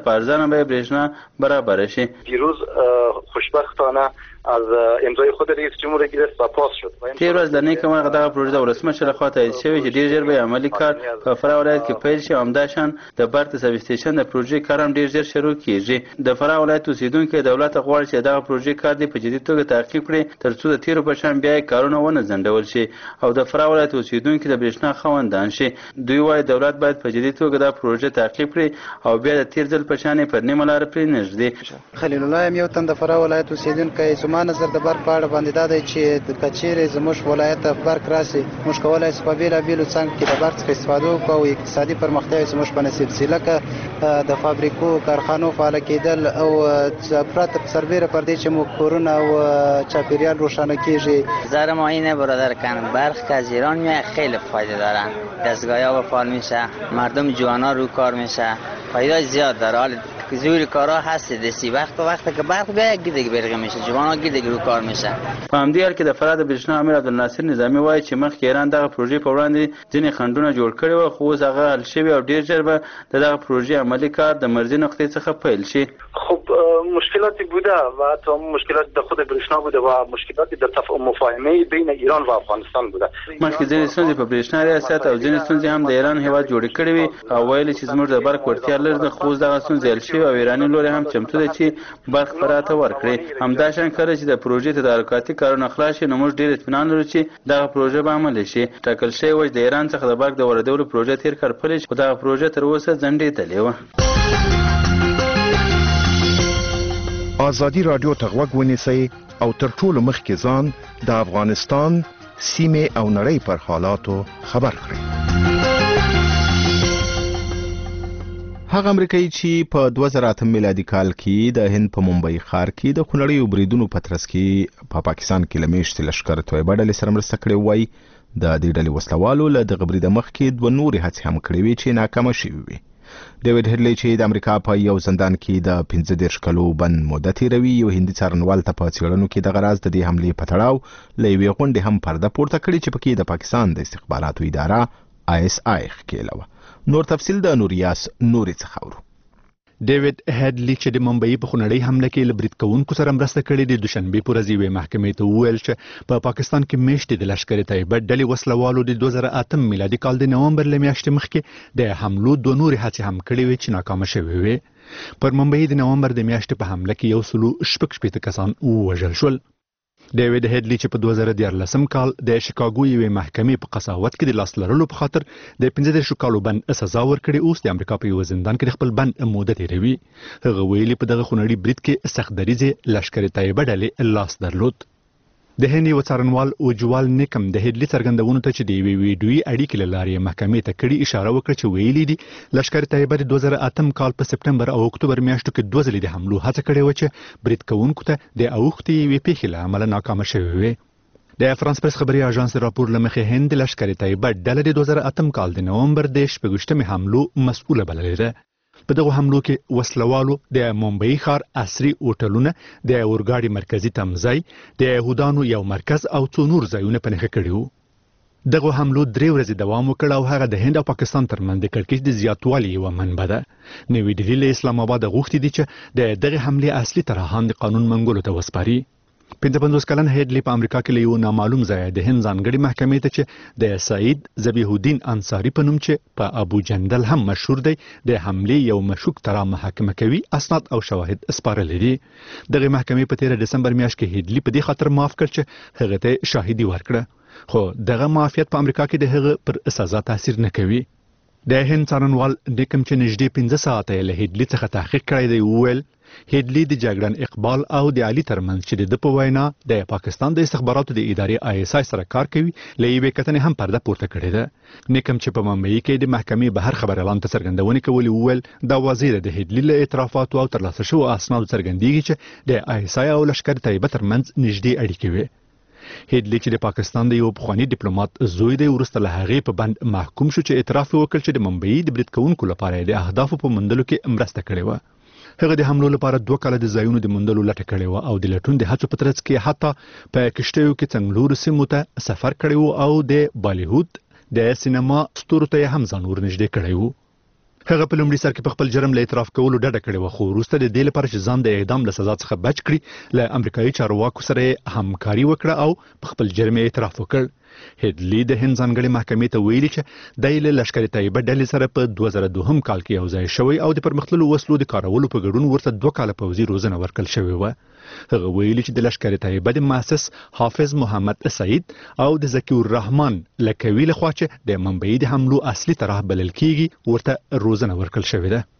په ارزانه بیه برېښنا برابر شي. دیروز خوشبختانه از امضای خود رئیس جمهور انگلیس سپاس شد. تیر ورځ د نیکه مرغه دغه پروژه د ولسمشر لخوا تایید شوې چې ډېر ژر به عملي کار په فراه ولایت کې پیل شي. همداشان د برق سب سټیشن د پروژې کار هم ډېر ژر شروع کیږي. د فراه ولایت اوسیدونکو دولت غواړي چې دغه پروژې کار دی په جدي توګه تعقیب کړي ترڅو د تیرو په شان بیا کارونه ونه ځنډول شي او د فراه ولایت اوسیدونکو د برېښنا خوندان شي. دوی وايي دولت باید په جدي توګه دا پروژه تعقیب کړي او بیا د تیر ځل په شان په نیمه لار پرې نږدې. خلیل الله یم یو تن د فراه ولایت اوسیدونکی. زما نظر د برق په اړه باندې دا دی چې د کچېرې زموږ ولایت ته برق راسي موږ کولی شو په بېلابېلو څنګ کې د برق څخه استفاده وکړو او اقتصادي پرمختیا یې زموږ په نصیب شي لکه د فابریکو کارخانو فعاله کېدل او پرته سربیره پر دې چې موږ کورونه او چاپېریال روښانه کېږي. نظر ما اینه برادر کن برق که از ایران میاد خیلی فایده دارن. دستگاه‌ها فعال میشه مردم جوانا رو کار میشه فایده زیاد داره. حال زور کارا هست دستی وقت که برق بیا گیدگ برق میشه جوانا گیدگ رو کار میشه. په همدې حال کې د فراه د برېښنا امیر عبدالناصر نظامي وایي چې مخکې ایران دغه پروژې په وړاندې ځینې خنډونه جوړ کړي وو خو اوس هغه حل شوي او ډېر ژر به د دغه پروژې عملي کار د مرزي نقطې څخه پیل شي. خب مشکلاتی بوده و حتی مشکلات در خود برېښنا بوده و مشکلاتی در مفاهمه بین ایران و افغانستان بوده. مخکې ځینې ستونزې په برېښنا ریاست او ځینې ستونزې هم د ایران هیواد جوړې کړې وي او ویلي چې زموږ د برق وړتیا لږ ده خو اوس دغه ستونزې حل شوي او ایراني لوري هم چمتو ده چې برق فراه ته ورکړي. همداشان کله چې د پروژې تدارکاتي کارونه خلاص شي نو موږ ډېر اطمینان لرو چې دغه پروژه به عملي شي. ټاکل شوی و چې د ایران څخه د برق د واردولو پروژه تیر کال پیل شي خو دغه پروژه تر اوسه ځنډېدلې وه. ازادي رادیو ته غوږ ونیسئ او تر ټولو مخکې ځان د افغانستان سیمې او نړۍ پر حالاتو خبر کړئ. هغه امریکایي چې په 2008 میلادي کال کې د هند په ممبئی ښار کې د خونړیو بریدونو په ترڅ کې په پاکستان کې لمیشتي لشکر تویبه ډلې سره مرسته کړې وای د دې ډلې وسلوالو له دغه برید مخکې دوه نورې هڅې هم کړې وې چې ناکامه شوې وې. ډیوډ هډلي چې د امریکا په یو زندان کې د 15 کلو بند موده تیروي یو هندي څارنوال ته په څېړنو کې دغه راز د دې حملې په تړاو له یوې غونډې هم پرده پورته کړې چې پکې د پاکستان د استخباراتو اداره ISI ښکېله وه. نور تفصیل د نوریاس نوري څخه اورو. ډیوډ هډلي چې د ممبئی په خونړۍ حمله کې له برید کوونکو سره مرسته کړې د دوشنبې په ورځ یوې محکمې ته وویل چې په پاکستان کې میاشتې د لشکر طیبه ډلې وسلوالو د 2008 میلادي کال د نومبر له میاشتې مخکې د حملو دوه نورې هڅې هم کړې وې چې ناکامه شوې وې. پر ممبئی د نومبر د میاشتې په حمله کې 116 کسان ووژل شول. ډیوډ هډلي چې په 2014 کال د شیکاګو یوې محکمې په قضاوت کې د لاس لرلو په خاطر د 15 کالو بند سزا ورکړې اوس د امریکا په یو زندان کې خپل بند موده تیروي. هغه ویلي په دغه خونړي برید کې سخت دریځې لشکر طیبه ډلې لاس درلود. د هند یو څارنوال اوجوال نیکم د هډلي څرګندونو ته چې د یوې ویډیویي اړیکې له لارې محکمې ته کړې اشاره وکړه چې ویلي دي لشکر طیبه د 2008 کال په سپټمبر او اکتوبر میاشتو کې دوه ځلې د حملو هڅه کړې وه چې برید کوونکو ته د اوښتې یوې پیښې له امله ناکامه شوې وې. د فرانس پرس خبري اژانس راپور له مخې هند لشکر طیبه ډله د 2008 کال د نومبر د 18 حملو مسؤله بللې ده. په دغه حملو کې وسلوالو د ممبئی ښار عصري هوټلونه د اورګاډي مرکزی تمځای د يهودانو یو مرکز او څو نور ځایونه په نښه کړي وو. دغه حملو 3 ورځې دوام وکړ او هغه د هند او پاکستان ترمنځ د کړکېچ د زیاتوالي یوه منبع ده. نوې ډیلي له اسلام آباد غوښتي دي چې د دغه حملې اصلي طرحان د قانون منګولو ته وسپاري. 55 کلن هډلي په امریکا کې له یو نامعلوم ځای د هند ځانګړي محکمې ته چې د سعید ذبیح الدین انصاري په نوم چې په ابو جندل هم مشهور دی د حملې یو مشکوک ترا محاکمه کوي اسناد او شواهد سپارلي دي. دغه محکمې په 13 دسمبر میاشت کې هډلي په دې خاطر معاف کړ چې هغه ته شاهدي ورکړه خو دغه معافیت په امریکا کې د هغه پر سزا تاثیر نه کوي. د هند څارنوال نیکم چې نږدې 15 ساعته له هډلي څخه تحقیق کړی دی وویل هډلي د جګړن اقبال او د علي ترمنځ چې د په وینا د پاکستان د استخباراتو د ادارې ISI سره کار کوي له یوې کتنې هم پرده پورته کړې ده. نیکم چې په ممبئی کې د محکمې بهر خبر اعلان ته څرګندونې کولې وویل دا وزیر د هډلي له اعترافاتو او ترلاسه شوو اسنادو څرګندېږي چې د ISI او لشکر طیبه ترمنځ نږدې اړیکې وې. هډلي چې د پاکستان د یو پخواني ډیپلوماټ زوی دی وروسته له هغې په بند محکوم شو چې اعتراف وکړ چې د ممبئی د برید کوونکو لپاره د اهدافو په موندلو کې مرسته کړې وه. هغه د حملو لپاره 2 کاله د ځایونو د موندلو لټه کړې وه او د لټون د هڅو په ترڅ کې حتی په کشتیو کې څنګلورو سیمو ته سفر کړی و او د بالیوډ د سینما ستورو ته هم ځان ورنږدې کړی و. هغه په لومړي سر کې په خپل جرم له اعتراف کولو ډډه کړې وه، خو وروسته د دې لپاره چې ځان د اعدام له سزا څخه بچ کړي له امریکایي چارواکو سره همکاري وکړه او په خپل جرم اعتراف وکړ. هډلي د هند ځانګړې محکمې ته ویلي چې دی له لښکر طیبه ډلې سره په 2002 کال کې یو ځای شوی او د پرمختللو وسلو د کارولو په ګډون ورته 2 کاله پوځي روزنه ورکړل شوې وه. هغه ویلي چې د لښکر طیبه د مؤسس حافظ محمد سعید او د ذکی الرحمن لکوي لخوا چې د منبعي د حملو اصلي طرح بلل کیږي ورته روزنه ورکړل شوې ده.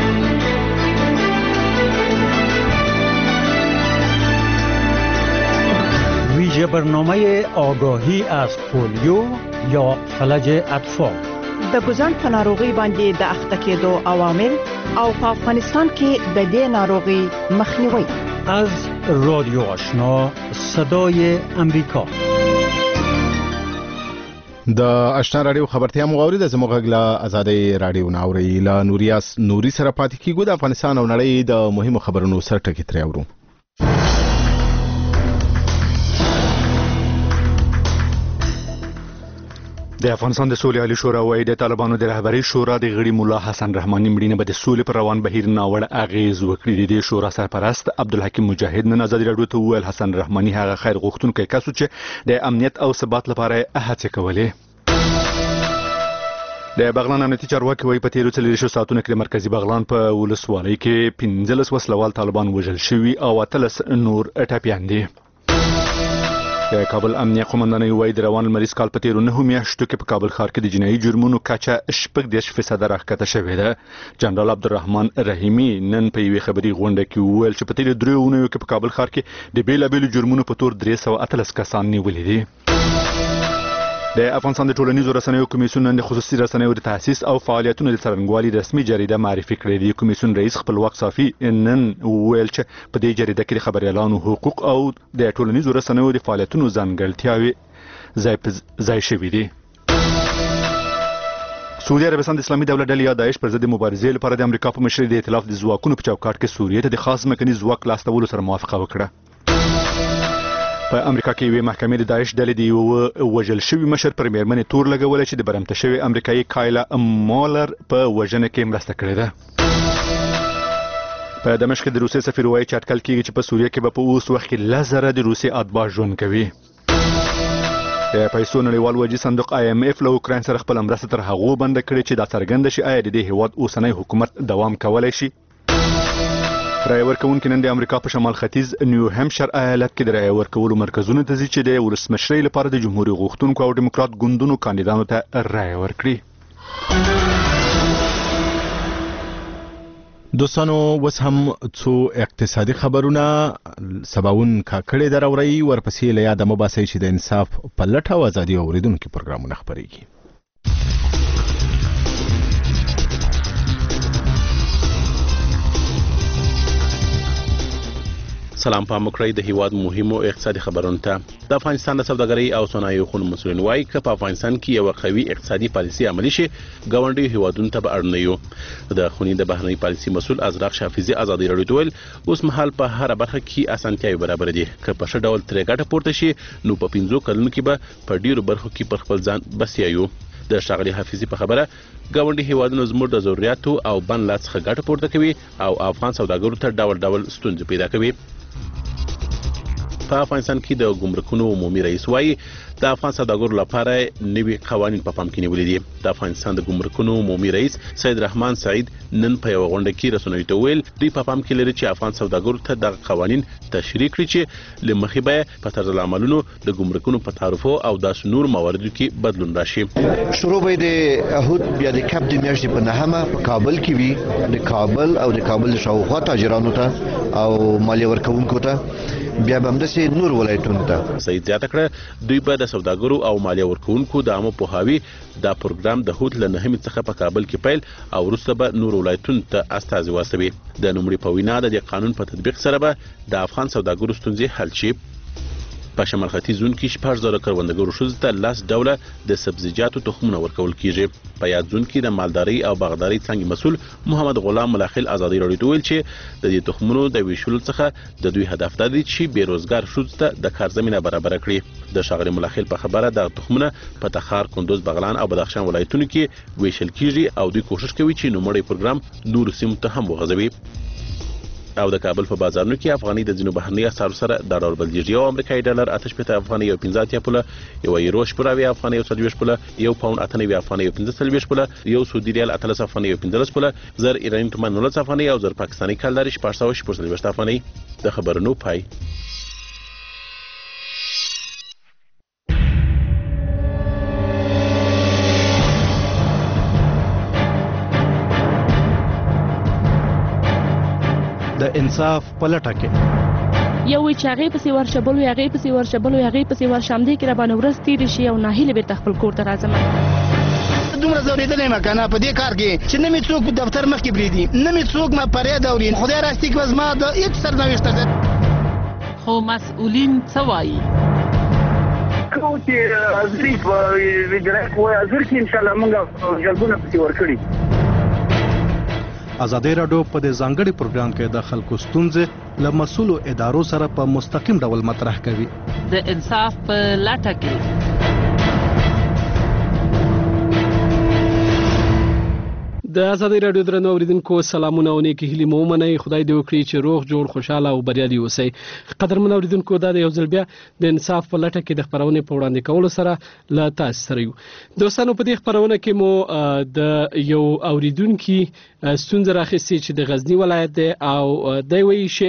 ویژه برنامه آگاهی از پولیو یا فلج اطفال د ګوزن په ناروغي باندې د اخته کېدو عوامل او په افغانستان کې د دې ناروغي مخنیوي از رادیو آشنا صدای امریکا. د آشنا رادیو خبرتیا مغاوري د زموږ غږ له آزادۍ رادیو ناوري له نوریاس نوري سره پاتې کیږو. د افغانستان او نړۍ د مهمو خبرونو سر ټکي ترې اورو. د افغانستان د سولې عالی شورا وايي د طالبانو د رهبرۍ شورا د غړي مولا حسن رحماني مړینه به د سولې پر روان بهیر ناوړه اغیز وکړي. د شورا سرپرست عبدالحکیم مجاهد نن آزادي رادیو ته وویل حسن رحماني هغه خیر غوښتونکی کس چې د امنیت او ثبات لپاره هڅې کولې. د بغلان امنیتي چارواکي وايي په تیرو 40 ساعتونو کې د مرکزي بغلان په ولسوالۍ کې 15 وسلوال طالبان وژل شوي او 13 نور ټپیان دي. د کابل امنیه قومندانۍ وايي د روان لمریز کال په تیرو 9 میاشتو کې په کابل ښار کې د جنایي جرمونو کچه 14% راښکته شوې ده. جنرال عبدالرحمن رحیمي نن په یوې خبري غونډه کې وویل چې په تیرو 3 اونیو کې په کابل ښار کې د بیلابیلو جرمونو په تور 318 کسان نیولي دي. د افغانستان د ټولنیزو رسنیو کمیسیون نن د خصوصي رسنیو د تاسیس او فعالیتونو د څرنګوالي رسمي جریده معرفي کړې ده. کمیسیون رئیس خپلواک صافي نن وویل چې په دې جریده کې د خبريالانو حقوق او د ټولنیزو رسنیو د فعالیتونو ځانګړتیاوې ځای شوي دي. سعودي عربستان د اسلامي دولت ډلې یا داعش پر ضد مبارزې لپاره د امریکا په مشرۍ د ائتلاف د ځواکونو په چوکاټ کې سوریې ته د خاص مکني ځواک لاستولو سره موافقه وکړه. په امریکا کې یوې محکمې د داعش ډلې د یو وژل شوي مشر پر میرمنې تور لګولی چې د برمته شوي امریکایي کایلا مولر په وژنه کې مرسته کړې ده. په دمشق د روسیې سفیر وایي چې اټکل کېږي چې په سوریه کې به په اوس وخت کې 10,000 د روسیې اتباع ژوند کوي. د پیسو نړیوال وجې صندوق IMF له اوکراین سره خپل مرسته تر هغو بنده کړې چې دا څرګنده شي آیا د دې هیواد اوسنی حکومت دوام کولی شي. رای ورکوونکي نن د امریکا په شمال ختیځ نیو همشر ایالت کې د رای ورکولو مرکزونو ته ځي چې د ولسمشرۍ لپاره د جمهوریت غوښتونکو او ډیموکرات ګوندونو کاندیدانو ته رای ورکړي. دوستانو اوس هم څو اقتصادي خبرونه سباون کاکړې دراوري ورپسې له یاده مباسي چې د انصاف په لټه او ازادي اوریدونکو پروګرامونه خبريږي. سلام په مکرای د هیواد مهمو اقتصادي خبرونو ته. د افغانستان د سوداګرۍ او صنایعو خونو مسؤلین وايي چې په افغانستان کې یو قوي اقتصادي پالیسي عملي شي ګاونډي هیوادونو ته به اړ نه یو. د خونې د بهرنۍ پالیسي مسؤل ازراق شافیزي آزادي رادیو ته ویل اوس مهال په هر برخه کې اسانتیاوي برابر دي که په ښه ډول ترې ګټه پورته شي نو په 15 کلونو کې به په ډیرو برخو کې پر خپل ځان بسیا یو. د ښاغلي حافظي په خبره ګاونډي هیوادونو زموږ د ضرورتو او بن لا څخه ګټه پورته کوي او افغان سوداګرو ته ډول ډول ستونزې پیدا کوي. په افغانستان کې د ګمرکونو عمومي رئیس وايي د افغان سوداګرو لپاره نوي قوانين په پام کې نیولې دي. د افغانستان د ګمرکونو عمومي رئیس سید رحمان سعید نن په یو غونډه کې رسنیو ته ویل دوی په پام کې لري چې افغان سوداګرو ته د قوانين تشریح کړي چې لمخې به په طرز العملونو د ګمرکونو په تعرفو او د نور مواردو کې بدلون راشي. شروع به د احد بیا د کپ د میاشتې په نهمه په کابل کې وي د کابل او د کابل شاوخوا تاجرانو ته او مالیه ورکوونکو ته بیا به همداسې نور ولایتونو ته. سعید زیاته کړه دوی به د سوداګرو او مالیه ورکوونکو د عامه پوهاوي دا پروګرام د هوت له نهمې څخه په کابل کې پیل او وروسته به نور ولایتونو ته استازي واستوي. د نوموړي په وینا د قانون په تطبیق سره به د افغان سوداګرو ستونزې حل شي. په شمال ختیځ زون کې 4000 کروندګرو ښځو ته 10 ډوله د سبزیجاتو تخمونه ورکول کیږي. په یاد زون کې د مالداري او باغداري څنګه مسول محمد غلام ملاخل ازادي راډیو ته ویل چې د دې تخمونو د ویشلو څخه د دوی هدف دا دی چې بیروزګار ښځو ته د کار زمينه برابر کړي. د ښاغلي ملاخل په خبره د تخمونه په تخار، کندوز، بغلان او بدخشان ولایتونو کې ویشل کیږي او دوی کوشش کوي چې نوموړی پروګرام نور سیمو ته هم وغځوي. او د کابل په بازارونو کې افغاني د ځینو بهرني اسعارو سره د ډالر بلجیږي. یو امریکایي ډالر 8 افغاني او 15 پوله، یو یورو 80 افغاني او 30 پوله، یو پاوند 98 افغاني او 15 پوله، یو سعودي ریال 13 افغاني او 15 پوله، زر ایراني تومان 19 افغاني او زر پاکستاني کالداري 440 افغاني. د خبرونو پای. د انصاف پلټه کې یو چې هغه پسې ورشبل وي، هغه پسې ورشبل وي، هغه پسې ورشم دي کې را باندې ورځ تیر شي او ناهیله به خپل کور ته راځم. دومره زوریدلې ما کنه په دې کار کې چې نه می څوک دفتر مخ کې بریدي، نه می څوک ما پرې دوري. خدای راستي کې وزما د هیڅ سرنوشت ده. خو مسؤلین څه وایي؟ کوم چې ازري وګړي کوی ازر کې ان شاء الله موږ جلبونه پسې ورکړي. ازادي راډیو په دې ځانګړي پروګرام کې د خلکو ستونزې له مسؤلو ادارو سره په مستقیم ډول مطرح کوي. د انصاف په لټه کې د ازادي راډیو درنو اوریدونکو سلامونه او نیکی هیلې مو منئ. خدای دې وکړي چې روغ جوړ خوشاله او بریالي اوسئ. قدرمن اوریدونکو دا د یو ځل بیا د انصاف په لټه کې د خبرونې په وړاندې کولو سره له تاسو سره یو. دوستانو په دې خبرونه کې مو د یو اوریدونکو ستونزه راخستې چې د غزنی ولایت دی او د وی شي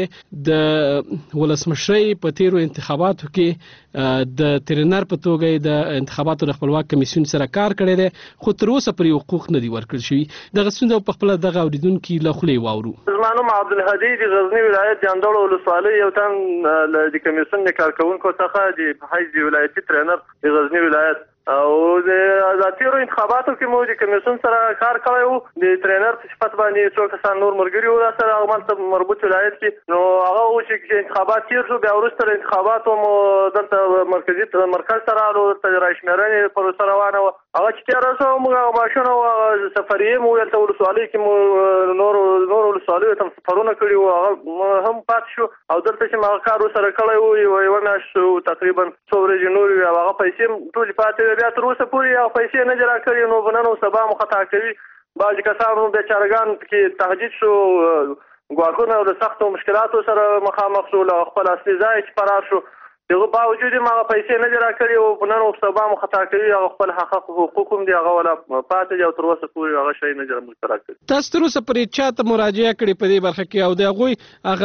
د ولسمشرۍ په تیرو انتخاباتو کې د ترنر په توګه د انتخاباتو د خپلواک کمیسیون سره کار کړی دی، خو تر اوسه پرې حقوق نه دي ورکړل شوي. دغه ستونزه په خپل دغه اوریدونکو له خولې واورو. زمانو عبدالهادي د غزنی ولایت جاندړو ولسوالۍ یو تن د کمیسیون د کارکونکو څخه د حج ولایتي ترنر د غزنی ولایت او د ذاتیرو انتخاباتو کې مو د کمیسیون سره کار کړی وو. د ترنر په صفت باندې څو کسان نور مرګري وو سره هغه مربوط ولایت کې نو هغه و چې انتخابات تیر شو. بیا وروسته د انتخاباتو مو دلته مرکز سره د راشمېرنې پروسه روانه وه. هغه چې تېره شوه موږ ماشین او سفریې مو دلته ولسوالۍ کې مو نور ولسوالیو ته سفرونه کړي وو، هغه هم پاتې شو. او دلته چې ما کار ورسره کړی وو یوه میاشت تقریبا څو ورځې نورې وې او هغه پیسې ټولې پاتې بیا تر اوسه پورې هغه پیسې نه دي راکړي. نو نن او سبا مو خطا کوي. بعضې کسان بیچارهګان کې تهدید شو، ګواښونه او د سختو مشکلاتو سره مخامخ شو، له خپل اصلي ځای چې فرار شو. دغه باوجود یې هغه پیسې نه دي راکړي او نن او سبا مو خطا کوي. هغه خپل حقوق هم دي هغه ولا پاتې دي او تر اوسه پورې هغه شی نه دي موږ ته راکړي. تاسو تر اوسه پورې چا ته مراجعه کړې په دې برخه کې او د هغوی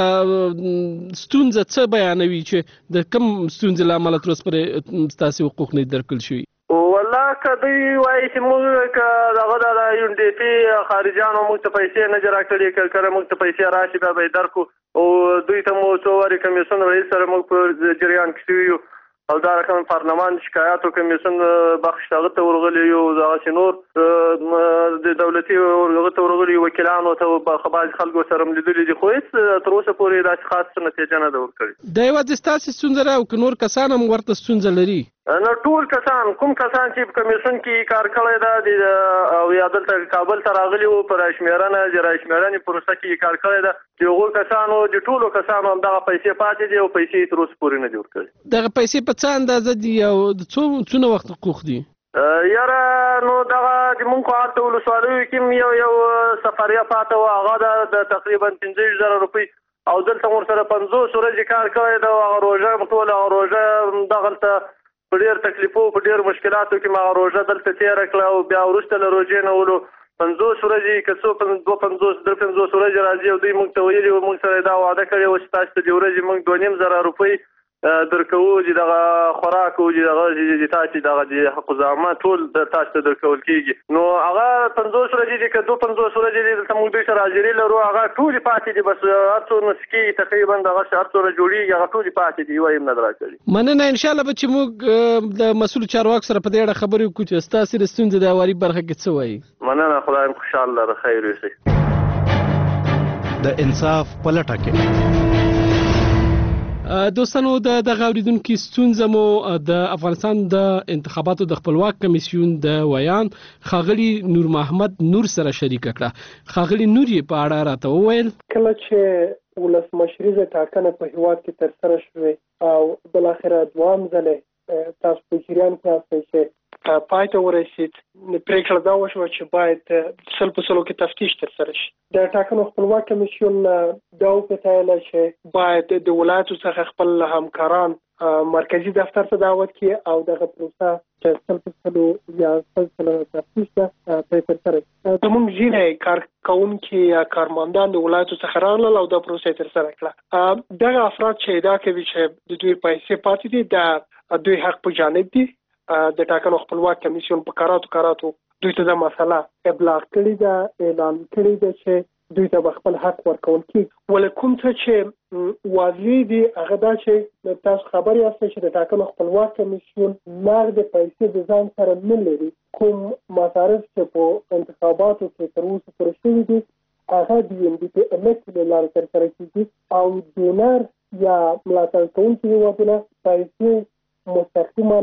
هغه ستونزه څه بیانوي چې د کوم ستونزې له امله تر اوسه پورې ستاسې حقوق نه دي درکړل شوي؟ والله که دوی وایي چې موږ که دغه د یو ډي پي خارجیانو موږ ته پیسې نه دي راکړي، که کله موږ ته پیسې راشي بیا به یې درکړو. او دوی ته مو څو وارې کمیسیون رئیس سره موږ په جریان کې شوي یو او دا رقم پارلمان شکایاتو کمیسیون بخش هغه ته ورغلي یو. دغسې نور د دولتي هغه ته ورغلي وکیلانو ته بعضې خلکو سره م لیدلي دي، خو هېڅ تر اوسه پورې داسې خاص نتیجه نه ده ورکړې. دا یوازې ستاسې ستونزه ده او که نور کسان هم ورته ستونزه لري؟ نه ټول کسان، کوم کسان چې په کمیسیون کې کار کړی ده او یا دلته کابل ته راغلي وو په راشمېرنه د راشمېرنې پروسه کې کار کړی ده، د هغو کسانو د ټولو کسانو همدغه پیسې پاتې دي او پیسې یې تر اوسه پورې نه دي ورکړي. دغه پیسې په څه اندازه دي او څونه وخت حقوق دي؟ یاره نو دغه د مونږ هلته ولسوالیو کې یو سفریه پاته وه، هغه د تقریبا 15,000 روپۍ او دلته ورسره 50 ورځې کار کړی ده. هغه روژه ټوله هغه روژه دغلته په ډېر تکلیفو په ډېر مشکلاتو کې ما روژه دلته تېره کړه او بیا وروسته له روژې نه ولو 50 ورځې که څو 250 ورځې راځي او دوی موږ ته ویلي وو، موږ سره دا وعده کړې وه چې تاسو ته د ورځې موږ 2,500 روپۍ درکوو چې دغه خوراک او چې دغه تاسو دغه د حق زعامه ټول تاسو ته درکول کېږي. نو هغه 50 ورځې دي که 250 ورځې دي دلته موږ دوی سره حاضري لرو، هغه ټولې پاتې دي. بس هر څو نسکې تقریبا دغه هر څومره جوړېږي هغه ټولې پاتې دي، یوه یې هم نه ده راکړي. مننه. انشاءالله به چې موږ د مسؤل چارواکو سره په دې اړه خبرې وکړو چې ستاسې د ستونزې د هواري برخه کې څه وایي. مننه. خدای هم خوشحاله لره. خیر اوسئ. د انصاف په لټه کې دوستانو د غوریدونکو ستونزه مو د افغانستان د انتخاباتو د خپلواک کمیسیون د ویان خاغلی نور محمد نور سره شریک کړه. خاغلی نور یې په اړه راته وویل کله چې ولسمشریزه ټاکنه په هیواد کې ترسره شوه او بل اخر دوام ځله تاسو په جریان کې اوسئ چې پای ته ورسید، پریکړه دا وشوه چې باید سل په سلو کې تفتیش ترسره شي. د ټاکنو خپلواک کمیسیون دا وکړه چې باید د ولایتو څخه خپل همکاران مرکزی دفتر ته دعوت کړي او دغه پروسه چې سل په سلو یا سل سلو تفتیش ته ترسره شي. زموږ ځینې کارکوونکي یا کارمندان د ولایتو څخه راغلل او دا پروسه ترسره کړه. دغه افراد چې دا کوي چې د دوی پیسې پاتې دي د دوی حق په جانب دي. د ټاکنو خپلواک کمیسیون په کاراتو دوی ته د مسله ابلاغ کړی دا اعلان کړی دا چې دوی ته خپل حق ورکول کی ولکم ته چې واضح دي هغه دا چې تاسو خبري اوسئ چې د ټاکنو خپلواک کمیسیون نقد پیسې د ځان سره نه لري. کوم مصارف چې په انتخاباتو کې تر اوسه پورې شوي دي هغه د NDP الکټ له لارې ترسره کیږي او ډونر یا ملاتړ کوونکي هیوادونه پیسې مستقیما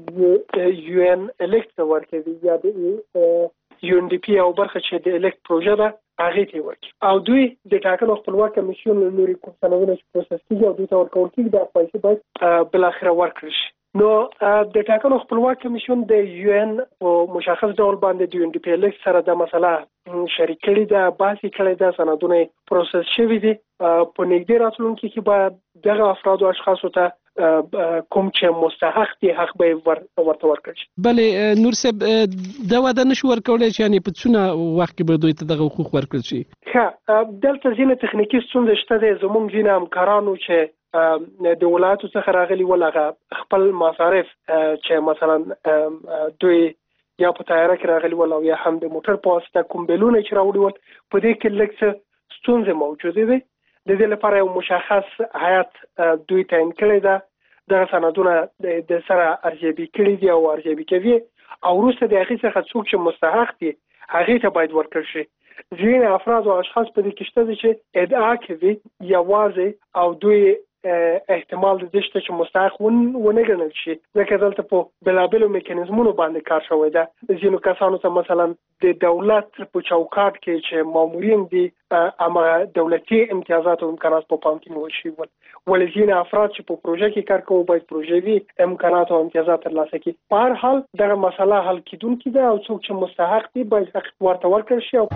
UN الکټ ورکوي یا د UNDP او برخه چې د الکټ پروژه ده هغه ته ورکوي او دوی د ټاکنو خپلواک کمیسیون له لوري کوم سندونه چې پروسس کیږي او دوی ته ورکول کیږي د پیسې باید بل اخره ورکړي شي. نو د ټاکنو خپلواک کمیسیون د UN او مشخص ډول باندې د UNDP الکټ سره د مسله شریک کړي دا باسي کړي دا سندونه پروسس شوي دي. په نږدې راتلونکي کې باید دغه افراد او اشخاصو ته کوم چې مستحق دي حق به ورته ورکړي. بلې نور صاحب دا وعده نشو ورکولای چې یعنی په څونه وخت کې به دوی ته دغه حقوق ورکړل شي؟ دلته ځینې تخنیکی ستونزې شته دي. زموږ ځینې همکارانو چې د ولایتو څخه راغلي ول هغه خپل مصارف چې مثلا دوی یا په تیاره کې راغلي ول او یا هم د موټر په واسطه کوم بیلونه چې راوړي ول په دې کې لږ څه ستونزې موجودې دي. د دې لپاره یو مشخص هیئت دوی تعیین کړی ده. دغه سندونه د سره ارزیابي کړي دي او ارزیابي کوي او وروسته د هغې څخه څوک چې مستحق دي هغې ته باید ورکړل شي. ځینې افراد او اشخاص په دې کې شته دي چې ادعا کوي یوازې او دوی احتمال د دې شته چې مستحق ونه ګڼل شي ځکه دلته په بېلابېلو میکانیزمونو باندې کار شوی ده. ځینو کسانو ته مثلا د دولت په چوکاټ کې چې مامورین دي هماغه دولتي امتیازات او امکانات په پام کې نیول شوي ول. ولې ځینې افراد چې په پروژه کې کار کوي باید پروژوي امکانات او امتیازات ترلاسه کړي. په هر حال دغه مسله حل کیدونکې ده او څوک چې مستحق دي باید حق ورته ورکړل شي.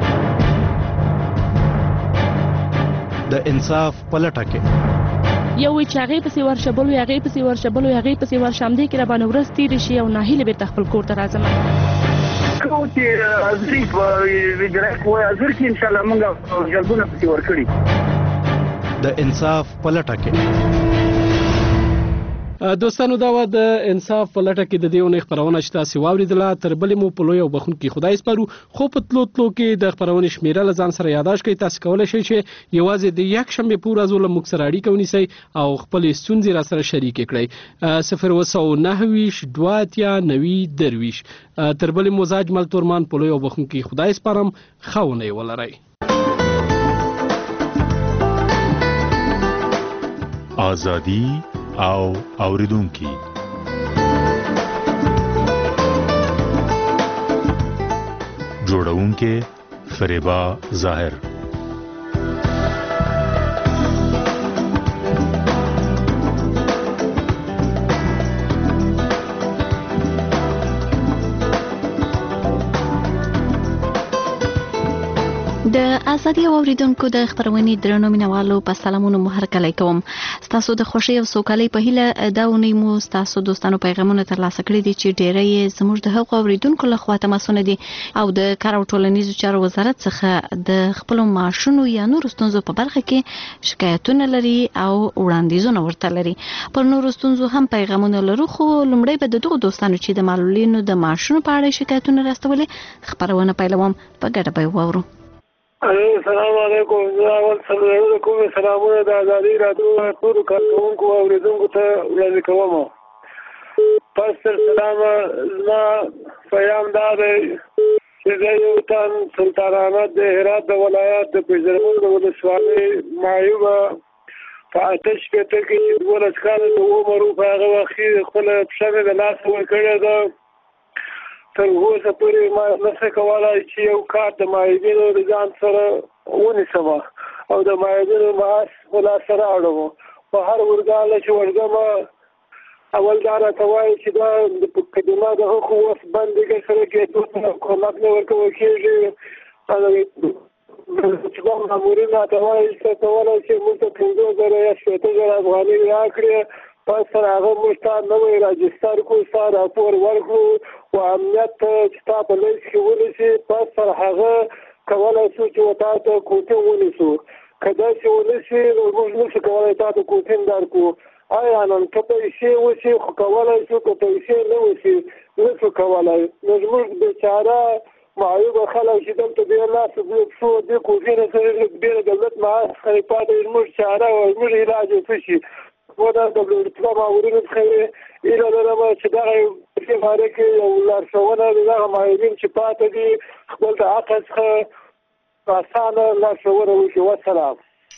د انصاف په لټه کې یو وی چې هغه پسې ورشبلو هغه پسې ورشبلو هغه پسې ورشمدې کې را باندې ورځ تیر شي او ناهیله به خپل کور ته راځم. کوم چې ازري په ویډرک وای ازر کې ان شاء الله موږ جلبونه پسې ورکړي. د انصاف په لټه کې دوستانو دا و د انصاف په لټه کې د دې ونې خبرونه چې تاسو واوریدله تر بلې مو په لوی او بخونکي خدای سپارو. خو په تلو کې د خبرونې شمیره لزان سره یاداش کوي. تاسو کولای شئ چې یوازې د یک شنبه پور ازول موږ سره اړیکه ونیسئ او خپل ستونزې را سره شریک کړئ. 029 دواتیا 90 درویش. تر بلې مزاج مل تورمان په لوی او بخونکي خدای سپارم. خاونه ولرئ. آزادی او اوریدونکي جوړونکي فریبا ظاهر. د ازادي اوریدونکو د خبرونې درنو مینوالو په سلامونو مهرکلی کوم. تاسو د خوشي او سوکالۍ په هیله دا ونی مو تاسو دوستانو پیغامونه ترلاسه کړی دي چې ډېرې زموږ د حقوق اوریدونکو له خوا تماسونه دي او د کار او ټولنیزو چارو وزارت څخه د خپل معاشونو یا نور ستونزو په برخه کې شکایتونه لري او وړاندیزونه ورته لري. پر نور ستونزو هم پیغامونه لرو خو لومړی به د دغو دوستانو چې د معلولینو د معاشونو په اړه شکایتونه راستولې خبرونه پیلوم په ګډه به واورو. السلام علیکم. زه کوم سلامونه د ازادي راډیو ټول کارکونکو او اوریدونکو ته وړاندې کوم. پس سلام زما پیغام دا دی چې زه یو تن سلطان احمد د هرات د ولایت د پنځرمون د ولسوالۍ معیوبه په 18 کې 12 کاله د عمر په هغه وخت خپل پښه مې د لاس ورکړې ده. تر اوسه پورې ما نشم کولای چې یو کار د مایدینو د ځان سره ونیسم او د مایدینو معاش خپله سره اړوم. په هر ورګاله چې ورځم اول دا راته وایي چې دا کلمه د هغو وخت بندګۍ سره کېدو ته کومک نه ورکول کېږي. چې دا مامورین راته وایي چې کولی شي موږ ته 50,000 یا 60,000 افغانۍ راکړي، پس تر هغه موږ ته نوی راجستر کړو، ستا راپور ورکړو او امنیت چې تا په لیست کې ونیسي، پس تر هغه کولی شو چې تا ته کوټې ونیسو. که داسې ونیسي نو موږ نشو کولی تا ته کوټې درکړو. آیا نن که پیسې وشي خو کولی شو، که پیسې نه وشي نشو کولی. نو زموږ بېچاره معیوبه خلک چې دلته بې لاسه بې پښو دې کوټې نه سره بې د دولت معاش څخه یې پاتې زموږ چاره او زموږ علاج وڅه شي. خو دا د ارتباط مامورینو څخه هیله لرم چې دغه په باره کې یو لارښوونه د دغه معیوبین چې پاتې دي خپل د حق څخه اسانه لارښوونه وشي. والسلام.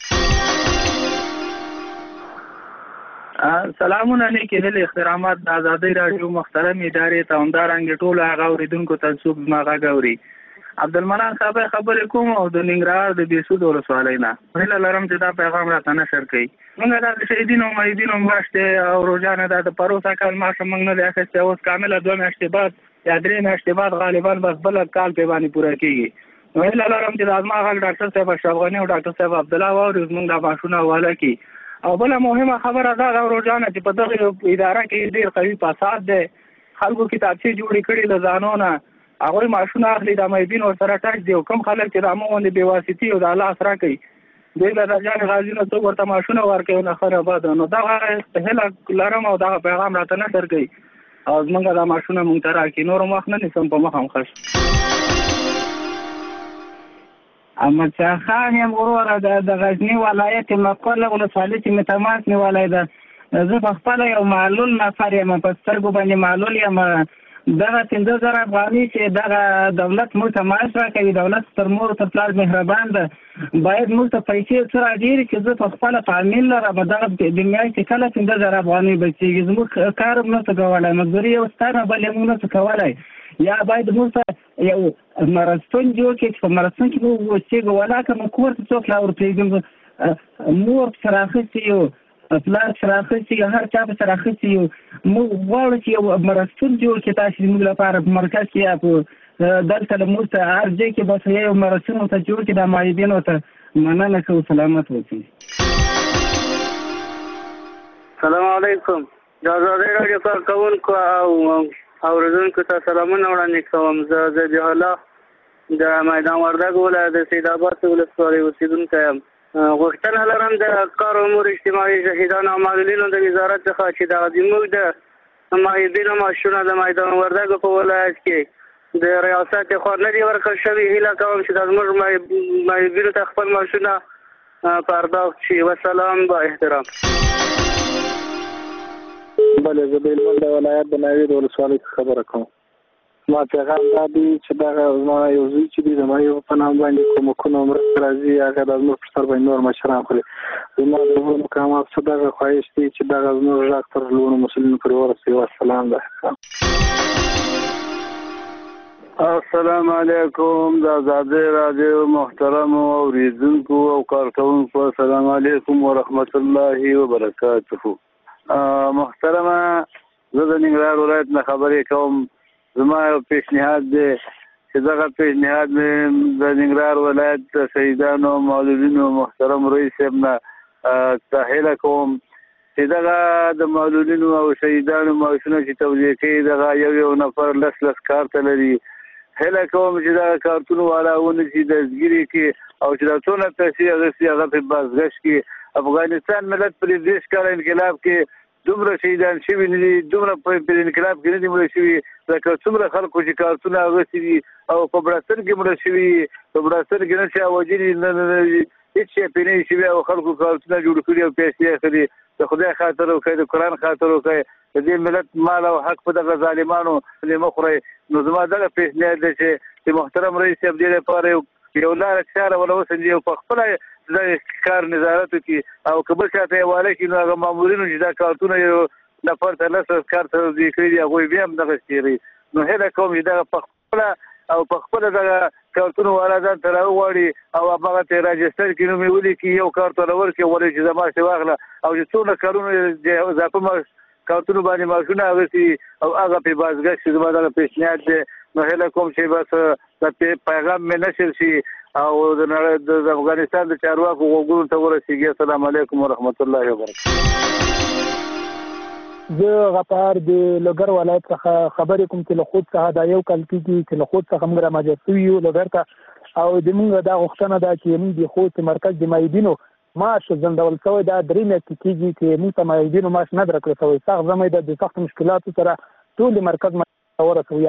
سلامونه نیکې هیلې احترامات د ازادۍ راډیو محترم ادارې ته همدارنګې ټولو هغه اورېدونکو ته څوک زما غږ اوري. عبدالمنان صاحب خبرې کوم او د ننګرهار د بېسود ولسوالۍ نه. هیله لرم چې دا پیغام راته نشر کړئ. موږ دا د شهیدینو او مایدینو میاشت دی او روزانه دا د پروسه کال معاش موږ نه دی اخیستی. اوس کامله 2 میاشتې بعد یا 3 میاشتې بعد غالبا بس بل کال پې باندې پوره کېږي. نو هیله لرم چې دا زما غږ ډاکټر صاحب اشرف غني او ډاکټر صاحب عبدالله واوري، زموږ دا معاشونه حواله کړي. او بله مهمه خبره دا ده روزانه چې په دغه اداره کې ډېر قوي فساد دی. خلکو کتابچې جوړې کړي له ځانو نه، هغوی معاشونه اخلي، د مایبین ورسره ټچ دی. او کوم خلک چې د همه غوندې بېواسطي او د لاس راکوي دوی له رجان غازي نه څوک ورته معاشونه ورکوي نه ښه نه بده. نو دغه هیله لرم او دغه پیغام راته نشر کوي او زموږ دا معاشونه مونږ ته راکړي. نور وخت نه نیسم په مخه مخه. احمدشاه خان یم وروره د غزني ولایت مقر ولسوالۍ چې مې تماس نیولی ده. زه په خپله یو معلول نفر یم، په سترګو باندې معلول یم. دغه 15,000 افغانۍ چې دغه دولت موږ ته معاش راکوي، دولت تر مور تر پلار مهربان ده، باید موږ ته پیسې څه راډېرې چې زه په خپله تعمیل لرم. دغه د میاشتې کله 15,000 افغانۍ بچېږي. زموږ کار هم نشو کولی، مزدوري یو ستا نه بل یې موږ نشو کولی. یا باید موږ ته یو مرستون جوړ کړي چې په مرستون کې موږ اوسېږو، ولاکه موږ کور ته څوک لا ورپرېږدم. مور پسې راخیستې یو، پلار پسې راخیستې یو، هر چا پسې راخیستې یو. موږ غواړو چې یو مرستون جوړ کړي تاسې زموږ لپاره په مرکز کې یا په دلته له موږ ته هر ځای کې بس یو مرستون ورته جوړ کړي. دا معیبینو ته مننه کوو. سلامت اوسئ. سلام علیکم. د ازادۍ راډیو کارکوونکو او اورېدونکو ته سلامونه وړاندې کوم. زه ذبیح الله د میدان وردګ ولایت د سید آباد ولسوالۍ اوسېدونکی یم. غوښتنه لرم د کار امور اجتماعي شهیدانو او معلولینو د وزارت څخه چې دغه زموږ د معیبینو معاشونه د میدان وردګ په ولایت کې د ریاست خوا نه دي ورکړل شوي. هیله کوم چې دا زموږ معیبینو ته خپل معاشونه پرداخت شي. وسلام با احترام. بله، زه د هلمند د ولایت د ناوې د ولسوالۍ څخه خبره کوم. زما پیغام دا دی چې دغه زما یو زوی چې دی زما یو په نام باندې کومکونه او مرستې راځي، هغه د زموږ پر سر باندې نور مشران خوري. زما د نورو مقامات څخه دغه خواهش دی چې دغه زموږ غږ تر لوړو مسؤلینو پورې ورسوي. والسلام علیکم. السلام علیکم. د ازادۍ راډیو محترمو اورېدونکو او کارکوونکو السلام علیکم ورحمت الله وبرکاته. محترمه، زه د ننګرهار ولایت نه خبرې کوم. زما یو پیشنهاد دی چې دغه پیشنهاد مې د ننګرهار ولایت د شهیدانو او معلولینو محترم رئیس صاحب نه هیله کوم چې دغه د معلولینو او شهیدانو معاشونه چې توزیع کوي دغه یو نفر لس کار ته لري. هیله کوم چې دغه کارتونو والا ونیسي، دستګیري کړي او چې دا څونه پیسې اخیستي هغه پرې بازګشت کړي. افغانستان ملت په 30 کاله انقلاب کې دومره شهیدان شوي نه دي، دومره په انقلاب کې نه دي مړه شوي لکه څومره خلکو چې کارتونه اخیستي دي او په بړستن کې مړه شوي. په بړستن کې نه چا وژلي، نه هېڅ شی پرې نه شوي او خلکو کارتونه جوړ کړي او پیسې اخلي. د خدای خاطر وکړئ، د قرآن خاطر وکړئ، د دې ملت مال او حق په دغه ظالمانو مه خورئ. نو زما دغه پیشنهاد دی چې محترم رئیس صاحب دې لپاره یو لاره چاره ولا وسنجي او په خپله د کار نظارت وکړي او که بل چاته یې واله کړي نو هغه مامورینو چې دا کارتونه یو نفر ته لس کار توضیح کړي دي هغوی بیا هم دغه تېروي. نو هیله کوم چې دغه په خپله دغه کارتونو والا ځان ته راوغواړي او همغه ته یې راجسټر کړي نوم یې ولیکي یو کارت ورله ورکړي ولې چې زما شې واخله او چې څومره کارونه اضافه کارتونو باندې معاشونه اخیستي او هغه پرې بازګشت شي زما دغه پیشنهاد دی. نو هیله کوم چې بس د پیغام مې نشر شي او د افغانستان د چارواکو غوږونو ته ورسیږي. السلام علیکم ورحمت الله وبرکاته. زه غفار د لوګر ولایت څخه خبرې کوم چې له خود څخه دا یو کال کېږي چې له خود څخه موږ رامجر شوي یو لوګر ته او د موږ دا غوښتنه ده چې موږ د خود مرکز د معیدینو معاش ځنډول شوی دا 3 میاشتې کېږي چې موږ ته معیدینو معاش نه درکړل شوی. سخت زموږ د سختو مشکلاتو سره ټول مرکز ورسوي.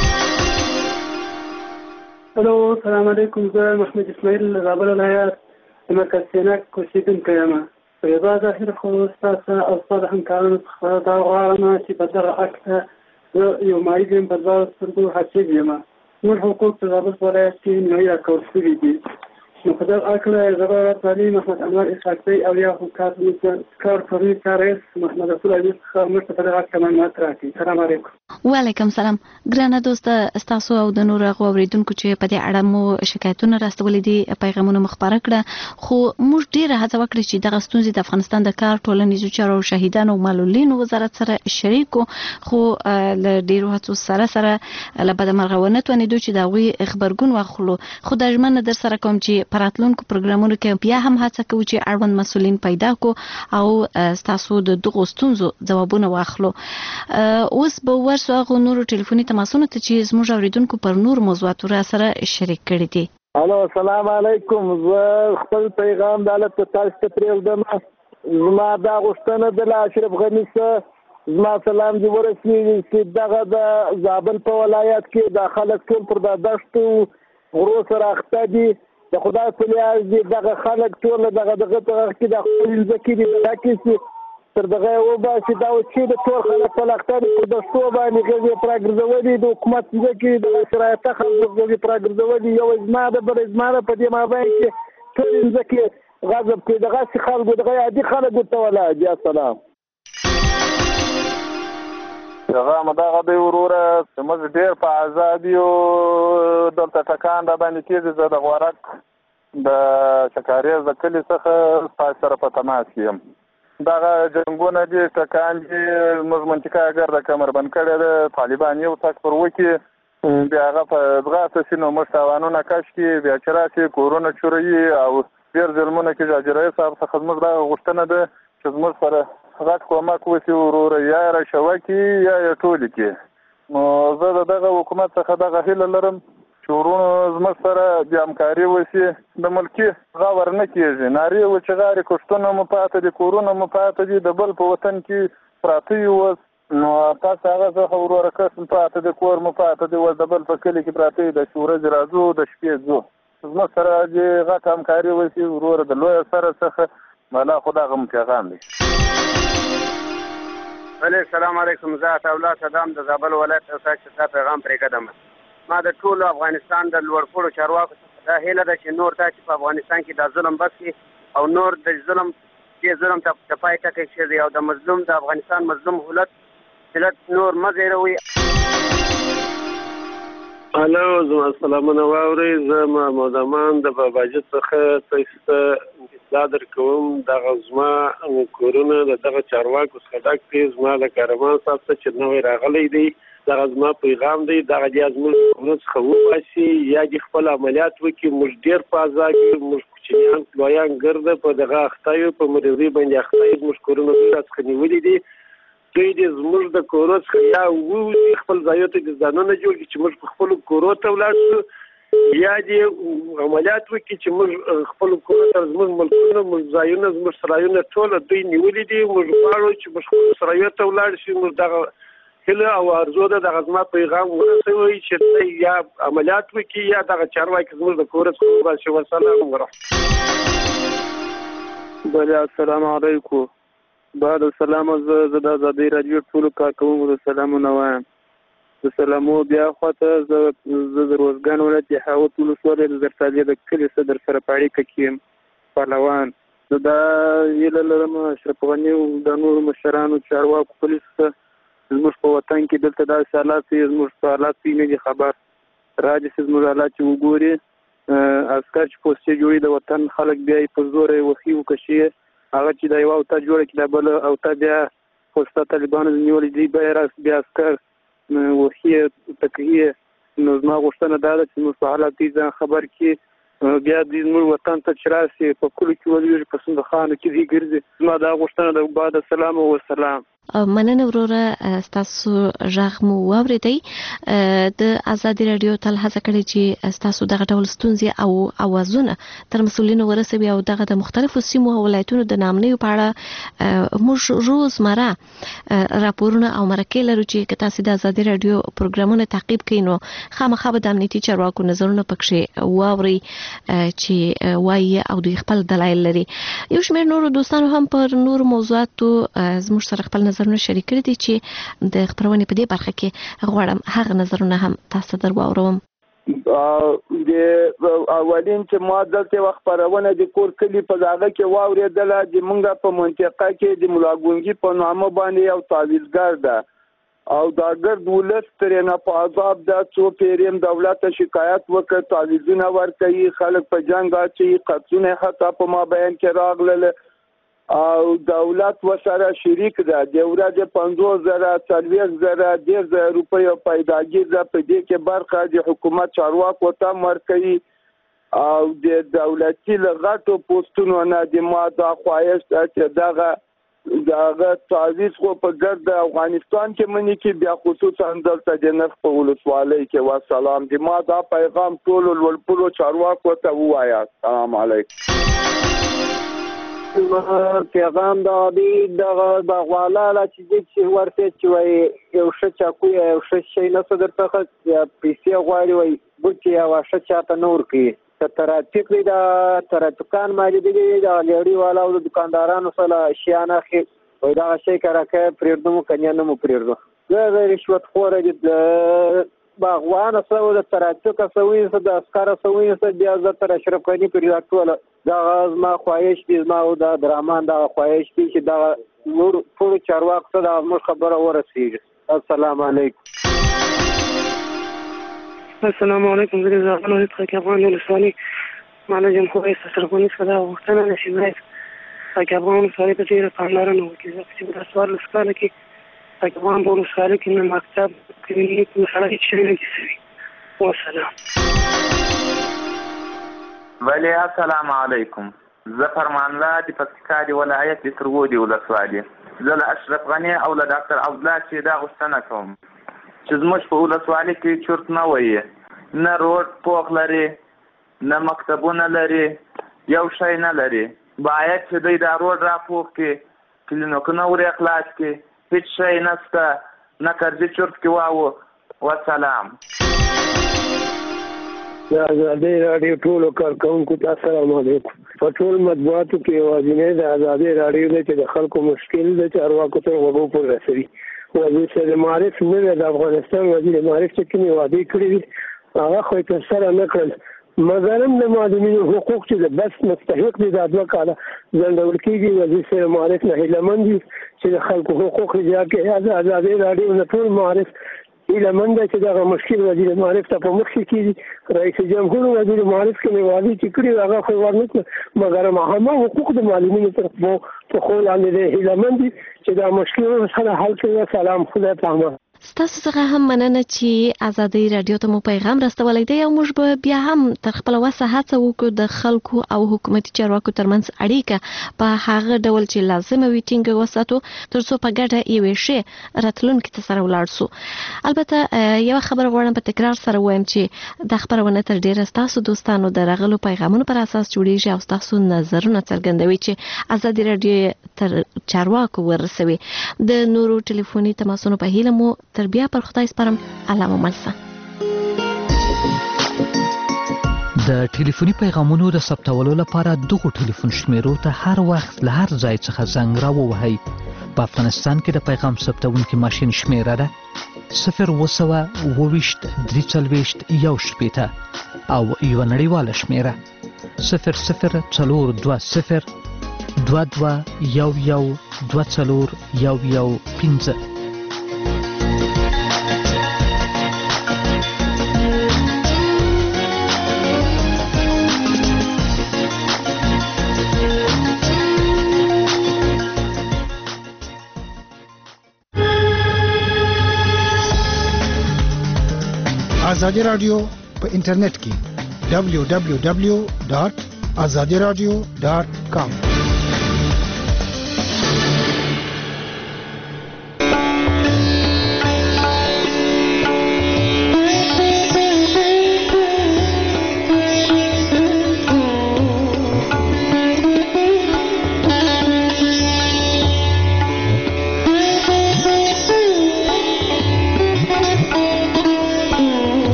الو السلام علیکم. زه محمد اسماعیل زابل ولایت د مرکز سیناک اوسېدونکی یم. په یوه ظاهر خو ستاسو او ستاسو همکارانو څخه دا غواړم چې په دغه حق ته زه یو معید یم په 2 سترګو حاصل یم. نور حقوق په زابل ولایت کې نوي راکول شوي دي. نو په دغه اړه زه به تعلیم محمد انور اسحاقی او یا کار فرمی کارس محمد رسول عزیز څخه موږ ته په دغه اړه معلومات راکړي. السلام علیکم. وعلیکم سلام. ګرانه دوست ستاسو او د نورو اوریدونکو چې په دې اړه مو شکایتونه راستولې دي پیغامونه مخبره کړه خو موږ ډیره هڅه وکړه چې دغه ستونزې د افغانستان د کار ټولنیزو چارو شهیدانو او معلولینو وزارت سره شریک خو له ډیرو هڅو سره له بدمرغونه توانېدو چې دا غوي خبرګون واخلو. خو د ژمنه در سره کوم چې پراتلونکو پروګرامونو کې بیا هم هڅه کوو چې اړوند مسولین پیدا کو او تاسو د دغو ستونزو ځوابونه واخلو. اوس به ورسو هغه نورو ټلیفوني تماسونو ته چې زموږ اوریدونکو پر نور موضوعاتو را سره شریک کړي دي. الو السلام علیکم. زه خپل پیغام د حالت تاسو ته پرېږدم. زما دا غوښتنه د اشرف غني څخه زما سلام دې ورسېږي چې دغه د زابل په ولایت کې د خلک ټول پر د دښتو غرو سره اخته دي. د خدای په لیاز دي دغه خلک ټول دغه کې د خپل ځکې دي دا کې تر دغه وباسي دا چې د ټول خلک په لختر په دښتو باندې غږی پراګرځولي د حکومت ځکې د شرایط خلک غږی پراګرځولي یو ازماده بل ازماده په دې مابین کې ټول ځکې غضب کې دغه خلکو دغه عادي خلکو ته ولادي. السلام هغه مداغه دی وروره چې موږ ډېر په ازادي او دلته ټکان را باندې کېږي. زه د غورک د شکاریز د کلي څخه ستاسو سره په تماس یم. دغه جنګونه دي ټکان دي موږ منطقه اگر د کمربند کړی د طالبان یو تک پر وکړي بیا هغه په ځغاسته شي نو موږ تاوانونه کش کړي بیا چې راشي کورونه چوروي او ډېر ظلمونه کېږي. حاجي صاحب څخه زموږ دغه غوښتنه ده چې زموږ سره غټ کومک وشي وروره یا راشوکي یا ټولې کې. نو زه د دغه حکومت څخه دغه هیله لرم چې ورونو زموږ سره د همکاري وشي. د ملکي غور نه کېږي نارې وچغارې کښتونه مو پاته دي کورونه مو پاته دي د بل په وطن کې پراته یو نو تاسو هغه څخه وروره کس پاته دي کور مو پاته دي د بل په کلي کې پراته د ورځې راځو د شپې ځو. زموږ سره د غټ همکاري وشي وروره د لویه سره څخه مالا خدا غم پیغام دی. السلام علیکم. زه عطاالله صدام د زابل ولایت اوسېدونکی پیغام پرې کړم. ما د ټول افغانستان د لوړپوړو چارواکو څخه دا هیله ده چې نور تاسو په افغانستان کې د ظلم بس کړي او نور د ظلم ته پای ټکی کېږي او د مظلوم د افغانستان مظلوم ملت نور مه زیروي. الو زما سلامونه واورئ. زه محمد امان د باباجي څخه تاسو ته اطلاع درکوم. دغه زما کورونه د دغه چارواکو څخه ډک دي. زما د کاروان صاحب ته چې نوی راغلی دی دغه زما پیغام دی دغه دې زموږ کورونه څخه وباسي یا دې خپل عملیات وکړي. موږ ډېر په عذاب کې موږ کوچنیان لویان ګرده په دغه اخته یو په مریضۍ باندې اخته یو. زموږ کورونه څخه نیولي دي. دوی دې زموږ د کورو څخه یا ووځي خپل ځایو ته د ځانونه جوړ کړي چې موږ په خپلو کورو ته ولاړ شو یا دې عملیات وکړي چې موږ خپلو کورو ته زموږ ملکونه موږ ځایونه زموږ سرایونه ټوله دوی نیولي دي. موږ غواړو چې موږ خپلو سرایو ته ولاړ شو. موږ دغه هیله او ارزو ده دغه زما پیغام ورسوي چې یا عملیات وکړي یا دغه چارواکي زموږ د کور څخه وباسي. والسلام ورحمة. بله السلام علیکم. بعد السلام. زه د ازادۍ راډیو ټولو کارکوونکو د سلامونه وایم. د سلامو بیا خواته زه د روزګان ولایت د هاوت ولسوالۍ د درسالې د کلي صدر سره په اړیکه کې یم پهلوان نو دا هیله لرم اشرف غني او د نورو مشرانو چارواکو پولیسو زموږ په وطن کې دلته داسې حالات دي زموږ په حالات کې نه دي خبر راځي چې زموږ حالات چې وګوري عسکر چې پوسټې جوړي د وطن خلک بیا یې په زور وخي وکشي هغه چې دا یو اوته جوړه کړي بل اوته بیا پوسټه طالبانو نیولې دي بیا عسکر وخي تکریه نو زما غوښتنه دا ده چې موږ په حالات دي خبر کې بیا د زموږ وطن ته چې راسي په کلو کې ولېږي په صندوقخانو کې دي ګرځي زما دا غوښتنه ده بعد السلام او السلام مننه وروره ستاسو غږ مو واوریدئ د ازادي رادیو تل هڅه کړې چې ستاسو دغه ډول ستونزې او اوازونه تر مسؤلینو ورسوي او دغه د مختلفو سیمو او ولایتونو د نامنیو په اړه موږ روزمره راپورونه او مرکې لرو چې تاسو د ازادي رادیو پروګرامونه تعقیب کړئ نو خامخا به د امنیتي چارواکو نظرونه پکښې واورئ چې وایي او دوی خپل دلایل لري یو شمېر نورو دوستانو هم پر نورو موضوعاتو زموږ سره خپل نظرونه شریک کړي دي چې د خبرونې په دې برخه کې غواړم هغه نظرونه هم تاسو ته درواورم د اولین چې ما دلته وخت خبرونه د کور کلی په ځای کې واوریدله د مونږه په منطقه کې د ملاګونګي په نامه باندې یو تعویضګر ده او دا ګرد ولست ترنه په عذاب د څو پیریم دولت شکایت وکړ تعویضونه ورکړي خلک په جنگ اچي قطونه حتی په ما بیان کې راغله او دولت وسره شریک ده د ورځې 50,000 40,000 روپۍ پیداګي ده په دې کې برخه د حکومت چارواکو ته ورکړي او د دولتي لغټو پوسټونو نه د ماده خواهش چې دغه تعویض خو په ګرد افغانستان کې منی کې بیا خصوصا دلته د نرخ په ولسوالۍ کې والسلام د ماده پیغام ټول ولپلو چارواکو ته وایا السلام علیکم پیغام دا دی دغه بغواله چې ورته چې وای یو څه چاکو یو څه شي نه صدر څخه پیسې غواړي وای ګوتې او څه چاته نور کی ترافیک دی دا ترافیکان مالي دی دا لېړي والا او دکاندارانو سره شیانه خي وای دا شي کراکه پریردم کنه نو پریردو دا رشوت خور دي باغوان سره د ترافیک سوي سره د اسکار سوي سره بیا زتر اشرف غني پر راټول دا ما خواهش دي ما او دا درمان دا خواهش دي چې دا نور ټول چارواکو ته د موږ خبره ورسیږي السلام علیکم السلام علیکم زه زغلو هیڅ افغان ولسوالي معنا جمهور رئیس سرغونی صدا وختنه نشي راځي افغان ولسوالي په ډیره پاملرنه وکړي چې د سوال لسکاله کې افغان ولسوالي کې نه مکتب کلینیک مسله هیڅ شی نه کیږي والسلام ولی السلام علیکم زه فرمان الله د پکتیکا دی ولایت د ترغو دی ولسوالي زه له اشرف غني او له ډاکټر عبدالله چې دا غوښتنه کوم چې زموږ په ولسوالي کې چورت نه وایي نه روډ پوخ لري نه مکتبونه لري یو شی نه لري باید چې دوی دا روډ را پوخ کړي کلینیکونه ور اخلاص کړي هیڅ شی نشته نه کرځي چورت کې واو والسلام د ازادي رادیو ټولو کارکونکو ته السلام علیکم په ټول مطبوعاتو کې یوازینی د ازادي رادیو دی چې د خلکو مشکل د چارواکو ته وګورو پر رسوي وزیر معارف نه د افغانستان وزیر معارف چې کومې وعدې کړې دي هغه خو یې ترسره نه کړل مګر هم د معلمینو حقوق چې د بس مستحق دي د 2 کاله ځنډول کېږي وزیر معارف نه هیلهمند دي چې د خلکو حقوق اجرا کړي ازادي رادیو نه ټول معارف هیلهمند چې دغه مشکل وزیر معارف ته په مخ کې کېږي رئیس جمهور وزیر معارف کې وعده چې کړی هغه خو ورنکړه مګر هم حقوق د معلمینو په خو لاندې هیلهمند چې دا مشکل سره حل کړي سلام خدای پامه ستاسو څخه هم مننه چې ازادي رادیو ته مو پیغام راستولی دی او موږ به بیا هم تر خپل وسه هڅه وکړو د خلکو او حکومتي چارواکو ترمنځ اړیکه په هغه ډول چې لازمه وي ټینګه وساتو ترڅو په ګډه یوې ښې راتلونکي ته سره ولاړ سو البته یو خبره غواړم په تکرار سره وایم چې د خبرونه تر ډیره ستاسو دوستانو د راغلو پیغامونو پر اساس جوړیږي او ستاسو نظرونه څرګندوي چې ازادي رادیو تر چارواکو ورسوي د نورو ټلیفوني تماسونو په هیله مو تر بیا پر خدای سپارم الله مو ملسه د ټلیفوني پیغامونو د ثبتولو لپاره دغه ټلیفون شمیرو ته هر وخت له هر ځای څخه زنګ راووهئ په افغانستان کې د پیغام ثبتونکي ماشین شمیره ده 020 23 340 1 شپېته او یو نړیواله شمیره 00420 22112415. आजादी रेडियो په इंटरनेट کې www.azadiradio.com